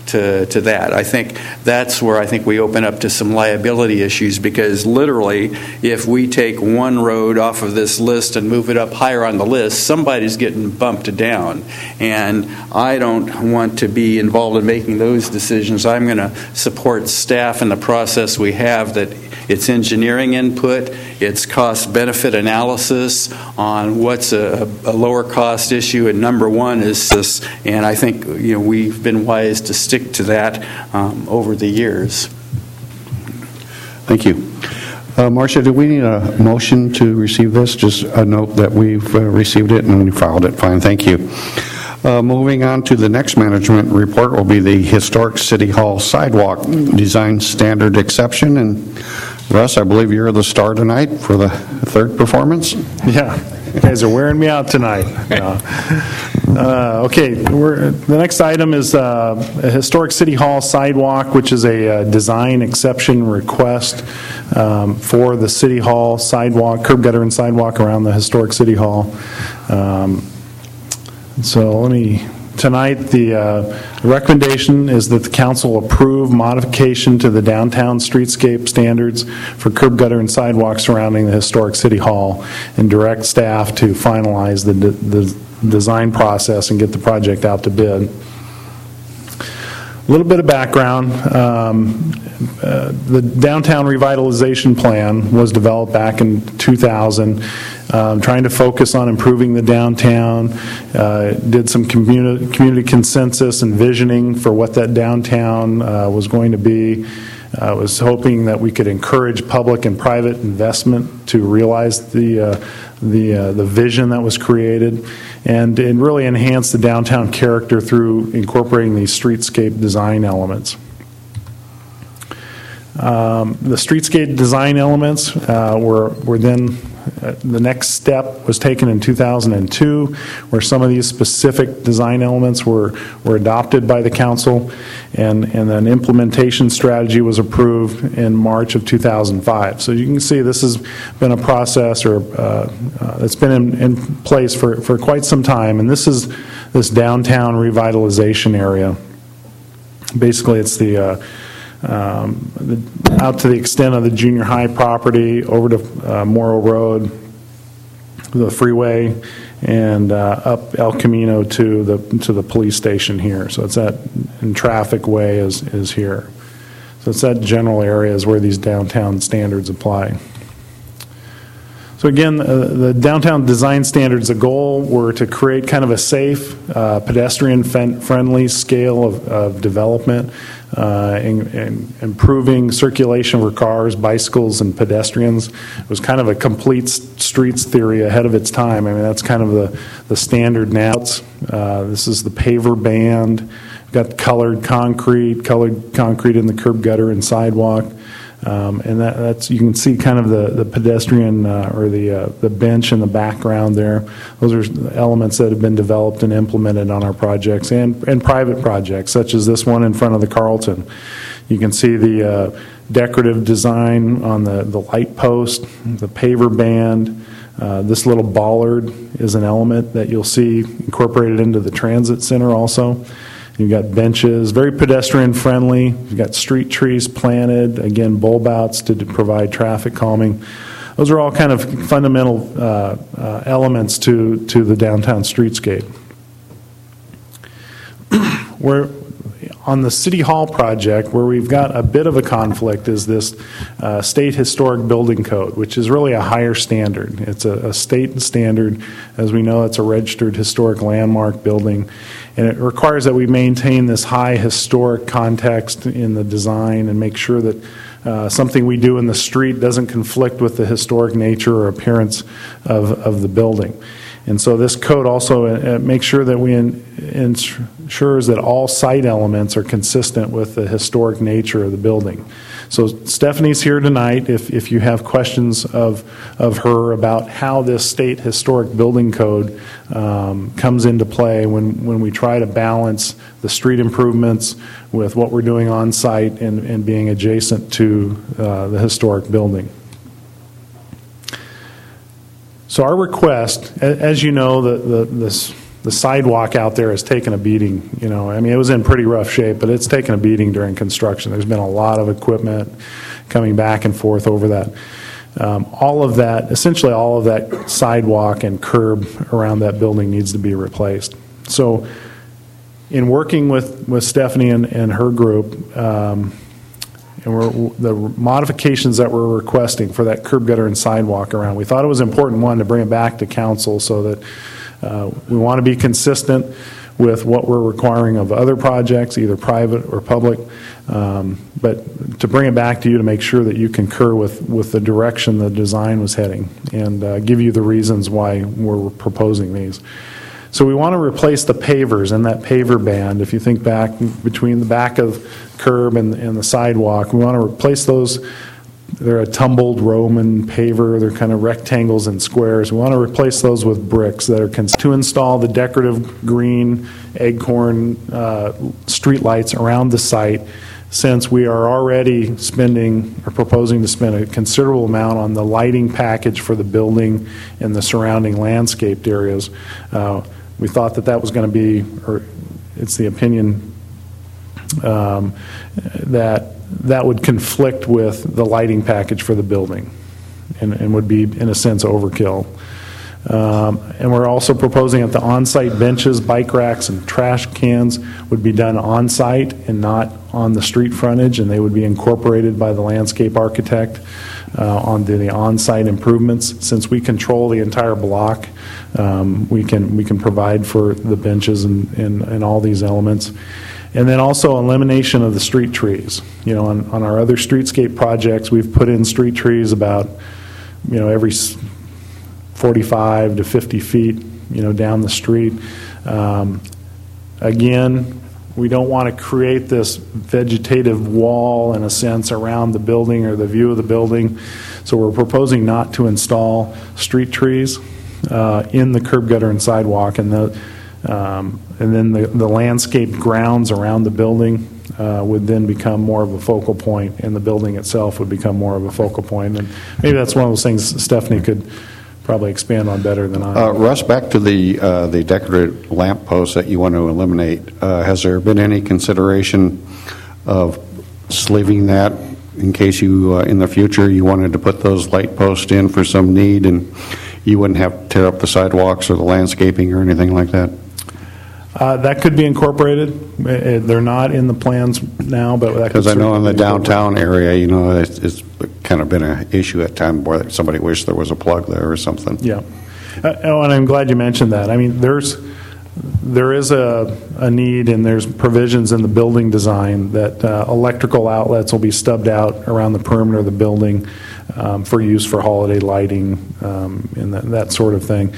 to, to that. I think that's where I think we open up to some liability issues, because literally if we take one road off of this list and move it up higher on the list, somebody's getting bumped down. And I don't want to be involved in making those decisions. I'm going to support staff in the process we have, that it's engineering input, it's cost-benefit analysis on what's a, a lower cost issue, and number one is this, and I think you know we've been wise to stick to that um, over the years. Thank you. Uh, Marcia, do we need a motion to receive this? Just a note that we've uh, received it and we filed it. Fine, thank you. Uh, moving on to the next management report will be the Historic City Hall Sidewalk Design Standard Exception. And Russ, I believe you're the star tonight for the third performance. Yeah, you guys are wearing me out tonight. No. Uh, okay, we're, the next item is uh, a Historic City Hall Sidewalk, which is a uh, design exception request um, for the City Hall sidewalk, curb gutter and sidewalk around the Historic City Hall. Um, so let me, tonight the uh, recommendation is that the council approve modification to the downtown streetscape standards for curb gutter and sidewalk surrounding the Historic City Hall, and direct staff to finalize the, the design process and get the project out to bid. A little bit of background. Um, uh, the downtown revitalization plan was developed back in two thousand, um, trying to focus on improving the downtown, uh, did some community, community consensus and visioning for what that downtown uh, was going to be. I uh, was hoping that we could encourage public and private investment to realize the uh, the uh, the vision that was created, and, and really enhance the downtown character through incorporating these streetscape design elements. Um, the streetscape design elements uh, were were then uh, the next step was taken in two thousand two, where some of these specific design elements were were adopted by the council, and and an implementation strategy was approved in March of two thousand five. So you can see this has been a process or uh, uh, that's been in, in place for for quite some time, and this is this downtown revitalization area. Basically, it's the uh, Um, the, out to the extent of the junior high property, over to uh, Morrow Road, the freeway, and uh, up El Camino to the to the police station here. So it's that in traffic way is is here. So it's that general area is where these downtown standards apply. So again, uh, the downtown design standards, the goal were to create kind of a safe, uh, pedestrian-friendly scale of, of development, uh, and, and improving circulation for cars, bicycles, and pedestrians. It was kind of a complete streets theory ahead of its time. I mean, that's kind of the, the standard now. Uh, this is the paver band. We've got colored concrete, colored concrete in the curb gutter and sidewalk. Um, and that, that's you can see kind of the the pedestrian uh, or the uh, the bench in the background there. Those are elements that have been developed and implemented on our projects and and private projects, such as this one in front of the Carlton. You can see the uh, decorative design on the the light post, the paver band. Uh, this little bollard is an element that you'll see incorporated into the transit center also. You've got benches, very pedestrian friendly. You've got street trees planted, again, bulb outs to provide traffic calming. Those are all kind of fundamental uh, uh, elements to, to the downtown streetscape. We're on the City Hall project, where we've got a bit of a conflict, is this uh, State Historic Building Code, which is really a higher standard. It's a, a state standard. As we know, it's a registered historic landmark building, and it requires that we maintain this high historic context in the design and make sure that uh, something we do in the street doesn't conflict with the historic nature or appearance of, of the building. And so this code also uh, makes sure that we in, ensures that all site elements are consistent with the historic nature of the building. So Stephanie's here tonight if, if you have questions of, of her about how this state historic building code um, comes into play when, when we try to balance the street improvements with what we're doing on site and, and being adjacent to uh, the historic building. So our request, as you know, the, the, this, the sidewalk out there has taken a beating. You know, I mean, it was in pretty rough shape, but it's taken a beating during construction. There's been a lot of equipment coming back and forth over that. Um, all of that, essentially all of that sidewalk and curb around that building needs to be replaced. So in working with, with Stephanie and, and her group, um, and we're, the modifications that we're requesting for that curb gutter and sidewalk around, we thought it was important, one, to bring it back to council so that uh, we want to be consistent with what we're requiring of other projects, either private or public, um, but to bring it back to you to make sure that you concur with, with the direction the design was heading and uh, give you the reasons why we're proposing these. So we want to replace the pavers in that paver band. If you think back between the back of curb and, and the sidewalk, we want to replace those. They're a tumbled Roman paver. They're kind of rectangles and squares. We want to replace those with bricks that are cons- to install the decorative green acorn uh, street lights around the site, since we are already spending or proposing to spend a considerable amount on the lighting package for the building and the surrounding landscaped areas. Uh, we thought that that was going to be, or it's the opinion um, that that would conflict with the lighting package for the building and, and would be, in a sense, overkill. Um, and we're also proposing that the on-site benches, bike racks, and trash cans would be done on-site and not on the street frontage, and they would be incorporated by the landscape architect uh, on the on-site improvements. Since we control the entire block, um, we can we can provide for the benches and, and, and all these elements. And then also elimination of the street trees. You know, on, on our other streetscape projects, we've put in street trees about, you know, every forty-five to fifty feet, you know, down the street. Um, again, we don't want to create this vegetative wall, in a sense, around the building or the view of the building. So we're proposing not to install street trees uh, in the curb gutter and sidewalk, and the um, and then the, the landscaped grounds around the building uh, would then become more of a focal point, and the building itself would become more of a focal point. And maybe that's one of those things Stephanie could probably expand on better than I. Uh, Russ, back to the uh, the decorative lamp posts that you want to eliminate. Uh, has there been any consideration of sleeving that in case you, uh, in the future, you wanted to put those light posts in for some need and you wouldn't have to tear up the sidewalks or the landscaping or anything like that? Uh, that could be incorporated. Uh, They're not in the plans now, but that could Because I know in the certainly be downtown area, you know, it's, it's kind of been an issue at times where somebody wished there was a plug there or something. Yeah. Uh, oh, and I'm glad you mentioned that. I mean, there's there is a, a need, and there's provisions in the building design that uh, electrical outlets will be stubbed out around the perimeter of the building um, for use for holiday lighting um, and that, that sort of thing.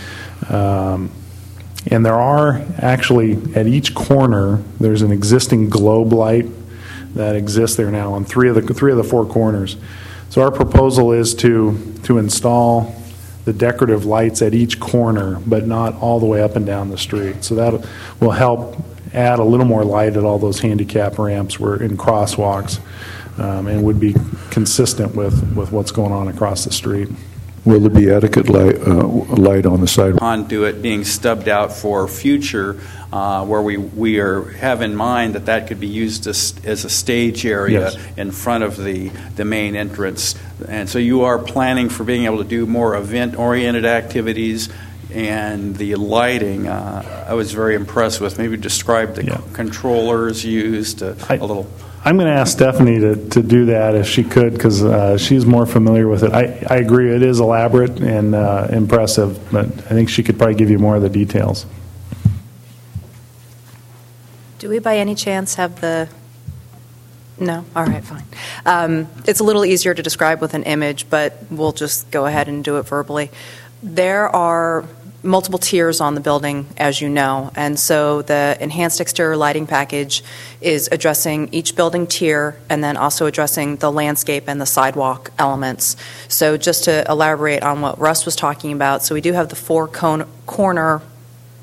Um, And there are actually, at each corner, there's an existing globe light that exists there now on three of the three of the four corners. So our proposal is to to install the decorative lights at each corner, but not all the way up and down the street. So that will help add a little more light at all those handicap ramps where in crosswalks, um, and would be consistent with, with what's going on across the street. Will there be adequate light, uh, light on the sidewalk? Conduit being stubbed out for future, uh, where we, we are have in mind that that could be used as, as a stage area Yes. in front of the, the main entrance. And so you are planning for being able to do more event-oriented activities, and the lighting, uh, I was very impressed with. Maybe describe the Yeah. controllers used, uh, I- a little... I'm going to ask Stephanie to, to do that if she could, because uh, she's more familiar with it. I, I agree, it is elaborate and uh, impressive, but I think she could probably give you more of the details. Do we by any chance have the, no? All right, fine. Um, it's a little easier to describe with an image, but we'll just go ahead and do it verbally. There are multiple tiers on the building, as you know, and so the enhanced exterior lighting package is addressing each building tier and then also addressing the landscape and the sidewalk elements. So just to elaborate on what Russ was talking about, so we do have the four cone, corner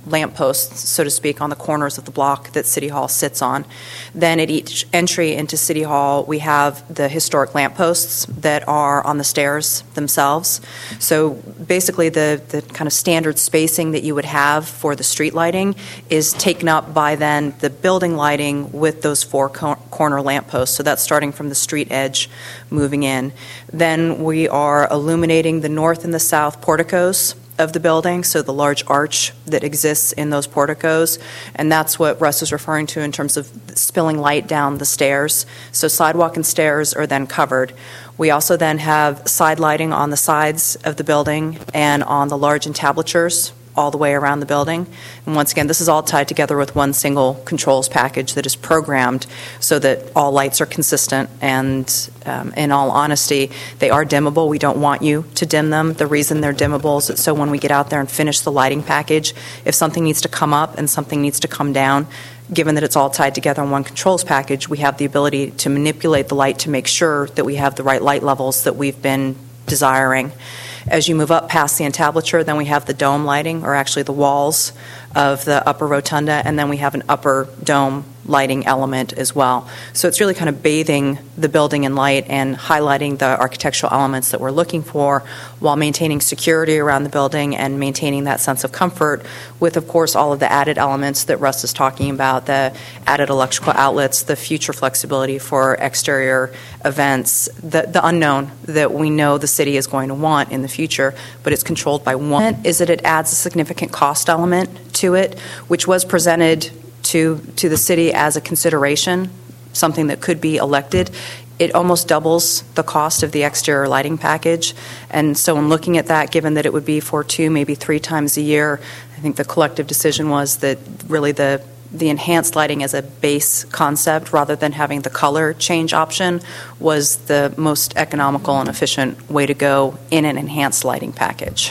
lampposts, so to speak, on the corners of the block that City Hall sits on. Then at each entry into City Hall, we have the historic lampposts that are on the stairs themselves. So basically the, the kind of standard spacing that you would have for the street lighting is taken up by then the building lighting with those four cor- corner lampposts. So that's starting from the street edge moving in. Then we are illuminating the north and the south porticos of the building, so the large arch that exists in those porticos, and that's what Russ is referring to in terms of spilling light down the stairs. So sidewalk and stairs are then covered. We also then have side lighting on the sides of the building and on the large entablatures all the way around the building. And once again, this is all tied together with one single controls package that is programmed so that all lights are consistent. And um, in all honesty, they are dimmable. We don't want you to dim them. The reason they're dimmable is that so when we get out there and finish the lighting package, if something needs to come up and something needs to come down, given that it's all tied together in one controls package, we have the ability to manipulate the light to make sure that we have the right light levels that we've been desiring. As you move up past the entablature, then we have the dome lighting, or actually the walls of the upper rotunda, and then we have an upper dome lighting element as well. So it's really kind of bathing the building in light and highlighting the architectural elements that we're looking for while maintaining security around the building and maintaining that sense of comfort with, of course, all of the added elements that Russ is talking about, the added electrical outlets, the future flexibility for exterior events, the, the unknown that we know the city is going to want in the future, but it's controlled by one, is that it adds a significant cost element to it, which was presented to to the city as a consideration, something that could be elected. It almost doubles the cost of the exterior lighting package. And so in looking at that, given that it would be for two, maybe three times a year, I think the collective decision was that really the the enhanced lighting as a base concept rather than having the color change option was the most economical and efficient way to go in an enhanced lighting package.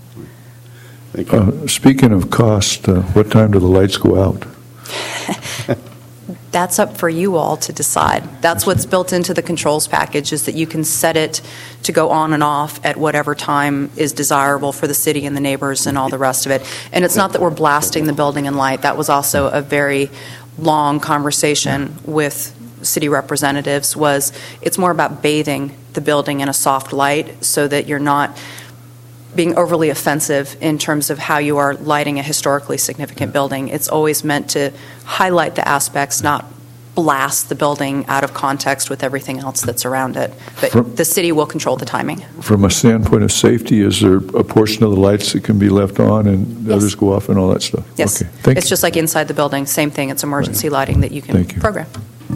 Uh, speaking of cost, uh, what time do the lights go out? That's up for you all to decide. That's what's built into the controls package, is that you can set it to go on and off at whatever time is desirable for the city and the neighbors and all the rest of it. And it's not that we're blasting the building in light. That was also a very long conversation with city representatives. Was it's more about bathing the building in a soft light so that you're not being overly offensive in terms of how you are lighting a historically significant building. It's always meant to highlight the aspects, not blast the building out of context with everything else that's around it. But from, the city will control the timing. From a standpoint of safety, is there a portion of the lights that can be left on and yes. others go off and all that stuff? Yes. Okay. Thank it's you. just like inside the building. Same thing. It's emergency right. lighting that you can Thank you. program.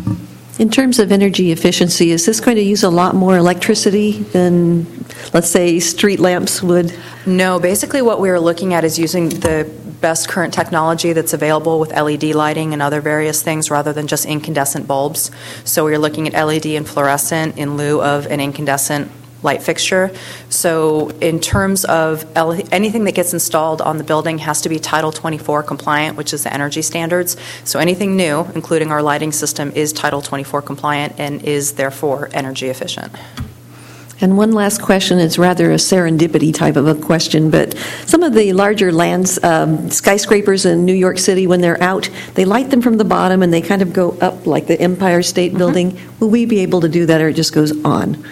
In terms of energy efficiency, is this going to use a lot more electricity than, let's say, street lamps would? No, basically what we are looking at is using the best current technology that's available with L E D lighting and other various things rather than just incandescent bulbs. So we're looking at L E D and fluorescent in lieu of an incandescent light fixture. So in terms of L- anything that gets installed on the building has to be Title twenty-four compliant, which is the energy standards. So anything new, including our lighting system, is Title twenty-four compliant and is therefore energy efficient. And one last question, it's rather a serendipity type of a question, but some of the larger lands, um, skyscrapers in New York City, when they're out, they light them from the bottom and they kind of go up like the Empire State mm-hmm. Building. Will we be able to do that, or it just goes on?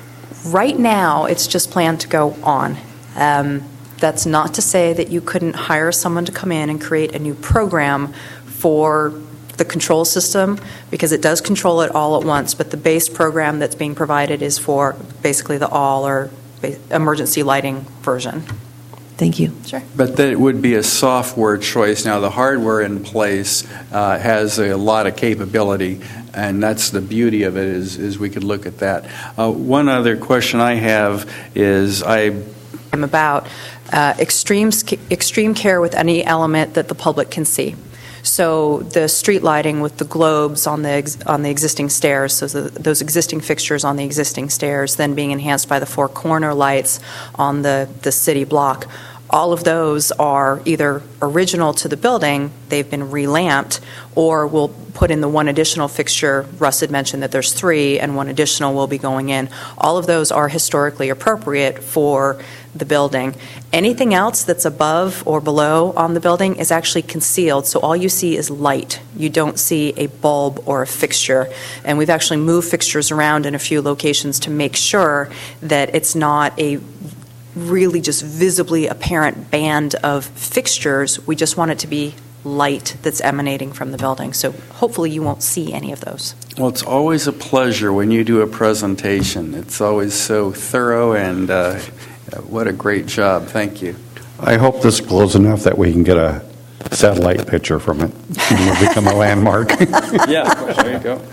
Right now, it's just planned to go on. Um, that's not to say that you couldn't hire someone to come in and create a new program for the control system, because it does control it all at once, but the base program that's being provided is for basically the all or emergency lighting version. Thank you. Sure. But that it would be a software choice. Now, the hardware in place uh, has a lot of capability, and that's the beauty of it, is, is we could look at that. Uh, one other question I have is I... I'm about uh, extreme, extreme care with any element that the public can see. So the street lighting with the globes on the ex- on the existing stairs, so the, those existing fixtures on the existing stairs, then being enhanced by the four corner lights on the, the city block, All of those are either original to the building, they've been relamped, or we'll put in the one additional fixture. Russ had mentioned that there's three, and one additional will be going in. All of those are historically appropriate for the building. Anything else that's above or below on the building is actually concealed, so all you see is light. You don't see a bulb or a fixture. And we've actually moved fixtures around in a few locations to make sure that it's not a really just visibly apparent band of fixtures. We just want it to be light that's emanating from the building. So hopefully you won't see any of those. Well, it's always a pleasure when you do a presentation. It's always so thorough, and uh, what a great job. Thank you. I hope this glows enough that we can get a satellite picture from it and it'll become a landmark. Yeah, there you go.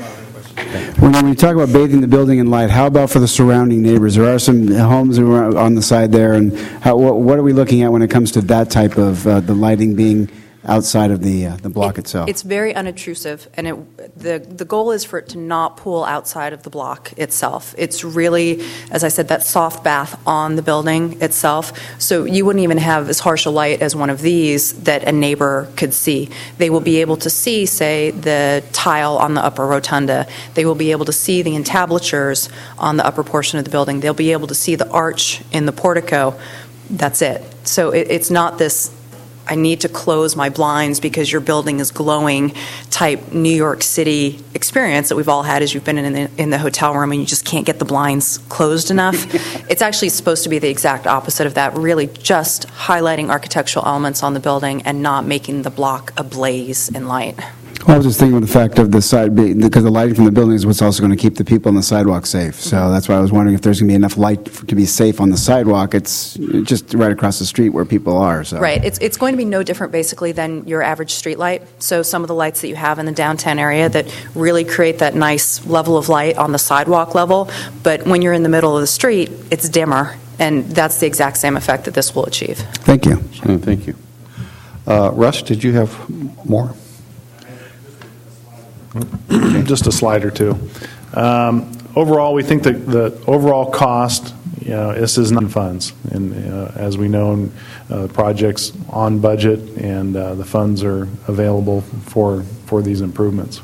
When we talk about bathing the building in light, how about for the surrounding neighbors? There are some homes on the side there, and how, what, what are we looking at when it comes to that type of uh, the lighting being outside of the uh, the block it, itself? It's very unobtrusive, and it, the the goal is for it to not pool outside of the block itself. It's really, as I said, that soft bath on the building itself. So you wouldn't even have as harsh a light as one of these that a neighbor could see. They will be able to see, say, the tile on the upper rotunda. They will be able to see the entablatures on the upper portion of the building. They'll be able to see the arch in the portico. That's it. So it, it's not this, I need to close my blinds because your building is glowing type New York City experience that we've all had as you've been in the, in the hotel room and you just can't get the blinds closed enough. It's actually supposed to be the exact opposite of that, really just highlighting architectural elements on the building and not making the block ablaze in light. Well, I was just thinking of the fact of the side, because the lighting from the building is what's also going to keep the people on the sidewalk safe. So mm-hmm. that's why I was wondering if there's going to be enough light for, to be safe on the sidewalk. It's just right across the street where people are. So. Right. It's it's going to be no different, basically, than your average street light. So some of the lights that you have in the downtown area that really create that nice level of light on the sidewalk level. But when you're in the middle of the street, it's dimmer. And that's the exact same effect that this will achieve. Thank you. Sure. Thank you. Uh, Russ, did you have more? Just a slide or two. Um, overall, we think that the overall cost, you know, this is not funds, and uh, as we know, uh, projects on budget, and uh, the funds are available for for these improvements.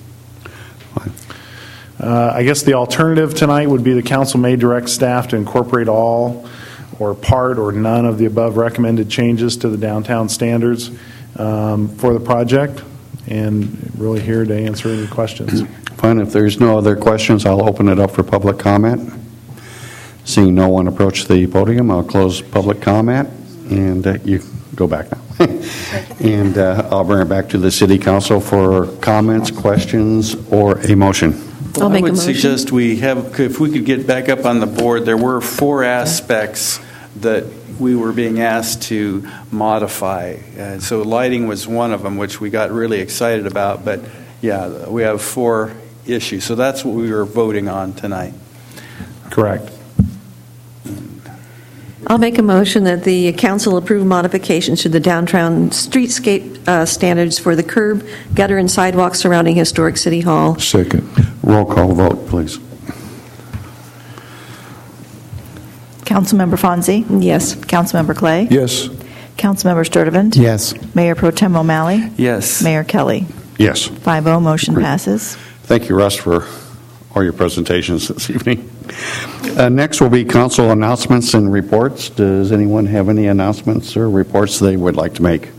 Uh, I guess the alternative tonight would be the council may direct staff to incorporate all or part or none of the above recommended changes to the downtown standards um, for the project. And really here to answer any questions. Fine. If there's no other questions, I'll open it up for public comment. Seeing no one approach the podium, I'll close public comment, and uh, you go back now. and uh, I'll bring it back to the City Council for comments, questions, or a motion. Well, I would suggest we have, if we could get back up on the board, there were four aspects that we were being asked to modify. Uh, so lighting was one of them, which we got really excited about. But, yeah, we have four issues. So that's what we were voting on tonight. Correct. I'll make a motion that the council approve modifications to the downtown streetscape uh, standards for the curb, gutter, and sidewalks surrounding Historic City Hall. Second. Roll call vote, please. Councilmember Fonzie? Yes. Councilmember Clay? Yes. Councilmember Sturtevant? Yes. Mayor Pro Tem O'Malley? Yes. Mayor Kelly? Yes. five oh, motion Great. passes. Thank you, Russ, for all your presentations this evening. Uh, next will be council announcements and reports. Does anyone have any announcements or reports they would like to make?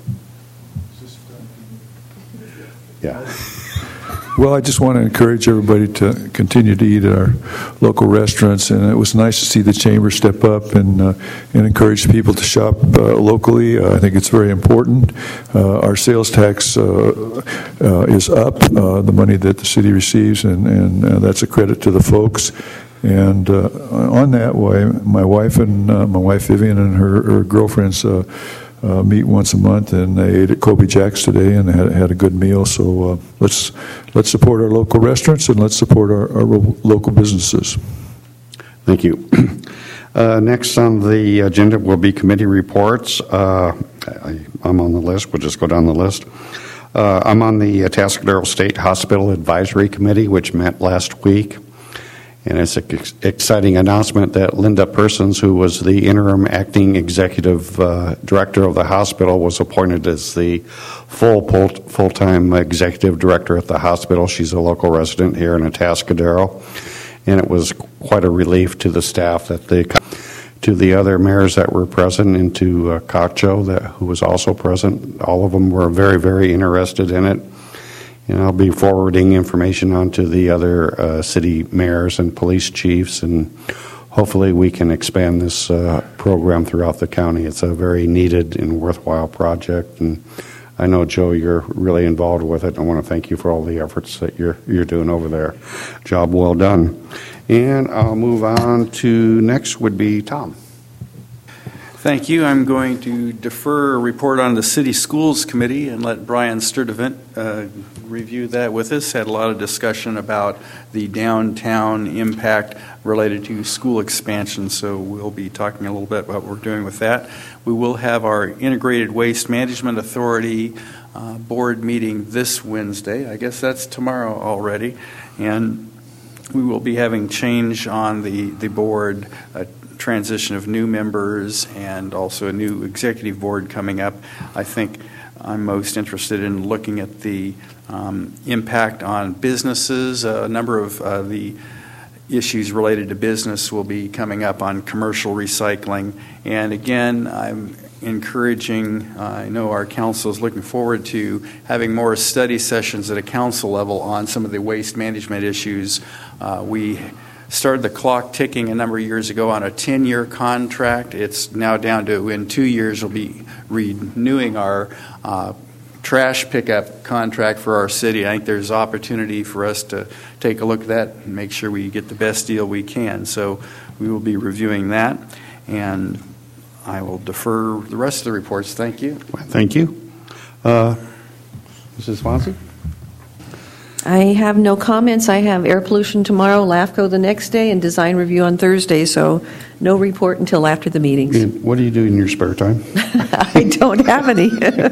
Yeah. Well, I just want to encourage everybody to continue to eat at our local restaurants, and it was nice to see the chamber step up and uh, and encourage people to shop uh, locally. Uh, I think it's very important. Uh, our sales tax uh, uh, is up, uh, the money that the city receives, and, and uh, that's a credit to the folks. And uh, on that way, my wife and uh, my wife Vivian and her, her girlfriends uh, Uh, meet once a month, and they ate at Kobe Jack's today and had, had a good meal. So uh, let's let's support our local restaurants and let's support our, our local businesses. Thank you. Uh, next on the agenda will be committee reports. Uh, I, I'm on the list. We'll just go down the list. Uh, I'm on the Atascadero State Hospital Advisory Committee, which met last week. And it's an ex- exciting announcement that Linda Persons, who was the interim acting executive uh, director of the hospital, was appointed as the full full-time executive director at the hospital. She's a local resident here in Atascadero, and it was quite a relief to the staff that they, to the other mayors that were present, and to uh, Cacho, that who was also present. All of them were very, very interested in it. And I'll be forwarding information on to the other uh, city mayors and police chiefs, and hopefully we can expand this uh, program throughout the county. It's a very needed and worthwhile project, and I know, Joe, you're really involved with it. I want to thank you for all the efforts that you're you're doing over there. Job well done. And I'll move on to next would be Tom. Thank you. I'm going to defer a report on the City Schools Committee and let Brian Sturdivant uh, review that with us. Had a lot of discussion about the downtown impact related to school expansion, so we'll be talking a little bit about what we're doing with that. We will have our Integrated Waste Management Authority uh, board meeting this Wednesday. I guess that's tomorrow already. And we will be having change on the, the board, uh, transition of new members, and also a new executive board coming up. I think I'm most interested in looking at the um, impact on businesses. A number of uh, the issues related to business will be coming up on commercial recycling. And again, I'm encouraging, uh, I know our council is looking forward to having more study sessions at a council level on some of the waste management issues. Uh, we started the clock ticking a number of years ago on a ten-year contract. It's now down to, in two years, we'll be renewing our uh, trash pickup contract for our city. I think there's opportunity for us to take a look at that and make sure we get the best deal we can. So we will be reviewing that, and I will defer the rest of the reports. Thank you. Thank you. Uh, Missus Swansea? I have no comments. I have air pollution tomorrow, LAFCO the next day, and design review on Thursday, so no report until after the meetings. And what do you do in your spare time? I don't have any.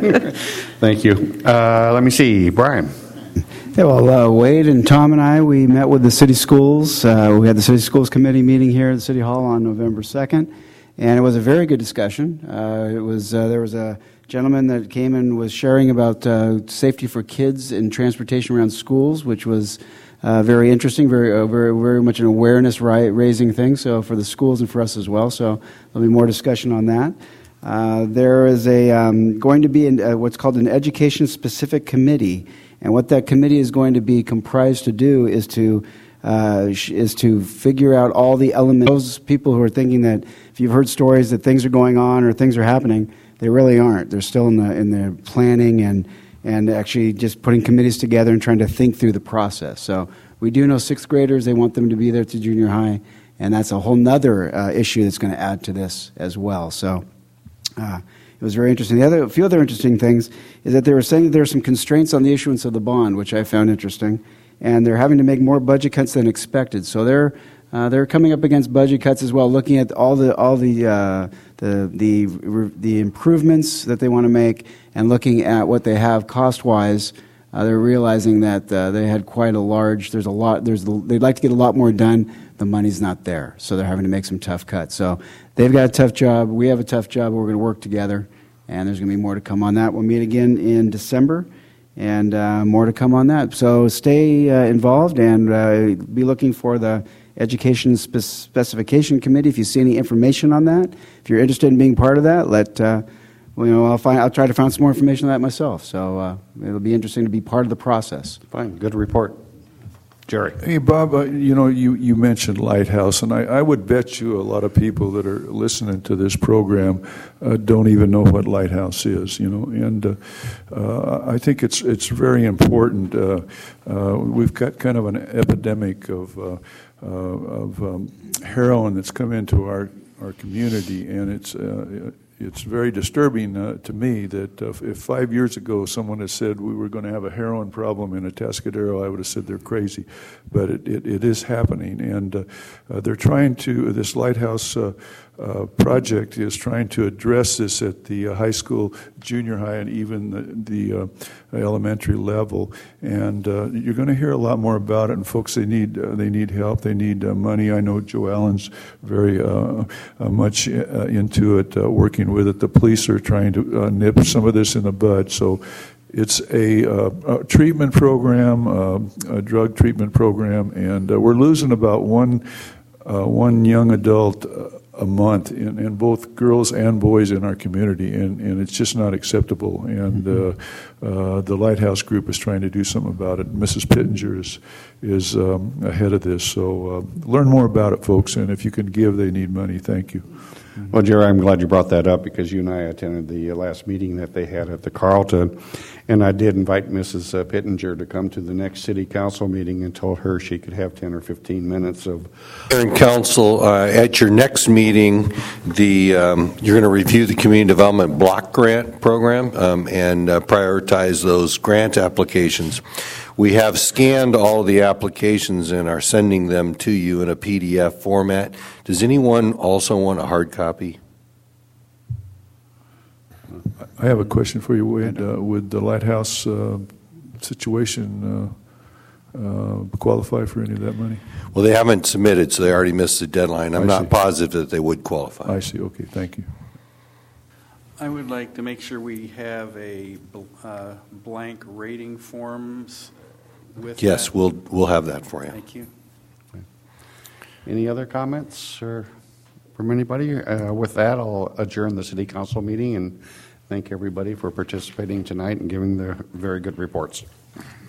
Thank you. Uh, let me see. Brian. Yeah, well, uh, Wade and Tom and I, we met with the city schools. Uh, we had the city schools committee meeting here at City Hall on November second, and it was a very good discussion. Uh, it was uh, there was a gentleman that came and was sharing about uh, safety for kids in transportation around schools, which was uh, very interesting, very, uh, very, very much an awareness-raising thing. So for the schools and for us as well. So there'll be more discussion on that. Uh, there is a um, going to be an, uh, what's called an education-specific committee, and what that committee is going to be comprised to do is to uh, is to figure out all the elements. Those people who are thinking that if you've heard stories that things are going on or things are happening, they really aren't. They're still in the in the planning and and actually just putting committees together and trying to think through the process. So we do know sixth graders, they want them to be there to junior high, and that's a whole nother uh, issue that's going to add to this as well. So uh, it was very interesting. The other, a few other interesting things is that they were saying that there are some constraints on the issuance of the bond, which I found interesting, and they're having to make more budget cuts than expected. So they're Uh, they're coming up against budget cuts as well, looking at all the all the uh, the the the improvements that they want to make, and looking at what they have cost wise. Uh, they're realizing that uh, they had quite a large. There's a lot. There's they'd like to get a lot more done. The money's not there, so they're having to make some tough cuts. So they've got a tough job. We have a tough job. We're going to work together, and there's going to be more to come on that. We'll meet again in December. And uh, more to come on that. So stay uh, involved and uh, be looking for the Education Spe- Specification Committee. If you see any information on that, if you're interested in being part of that, let uh, well, you know. I'll find. I'll try to find some more information on that myself. So uh, it'll be interesting to be part of the process. Fine. Good report. Jerry. Hey, Bob, uh, you know, you, you mentioned Lighthouse, and I, I would bet you a lot of people that are listening to this program uh, don't even know what Lighthouse is, you know, and uh, uh, I think it's it's very important. Uh, uh, we've got kind of an epidemic of, uh, uh, of um, heroin that's come into our, our community, and it's uh, it's very disturbing uh, to me that uh, if five years ago someone had said we were going to have a heroin problem in Atascadero, I would have said they're crazy. But it, it, it is happening, and uh, uh, they're trying to, this Lighthouse uh, uh, project is trying to address this at the uh, high school, junior high, and even the, the uh, elementary level. And uh, you're going to hear a lot more about it, and folks, they need, uh, they need help, they need uh, money. I know Joe Allen's very uh, uh, much uh, into it, uh, working with it. The police are trying to uh, nip some of this in the bud. So it's a, uh, a treatment program, uh, a drug treatment program, and uh, we're losing about one uh, one young adult uh, a month in, in both girls and boys in our community, and, and it's just not acceptable. And uh, uh, the Lighthouse Group is trying to do something about it. Missus Pittenger is, is um, ahead of this. So uh, learn more about it, folks, and if you can give, they need money. Thank you. Well, Jerry, I'm glad you brought that up because you and I attended the last meeting that they had at the Carlton, and I did invite Missus Pittenger to come to the next city council meeting and told her she could have ten or fifteen minutes of. And council, uh, at your next meeting, the um, you're going to review the community development block grant program um, and uh, prioritize those grant applications. We have scanned all of the applications and are sending them to you in a P D F format. Does anyone also want a hard copy? I have a question for you, Wade. Uh, would the Lighthouse uh, situation uh, uh, qualify for any of that money? Well, they haven't submitted, so they already missed the deadline. I'm I not see. positive that they would qualify. I see. Okay, thank you. I would like to make sure we have a bl- uh, blank rating forms with Yes, that. we'll we'll have that for you. Thank you. Any other comments or from anybody? Uh, with that, I'll adjourn the city council meeting and thank everybody for participating tonight and giving their very good reports.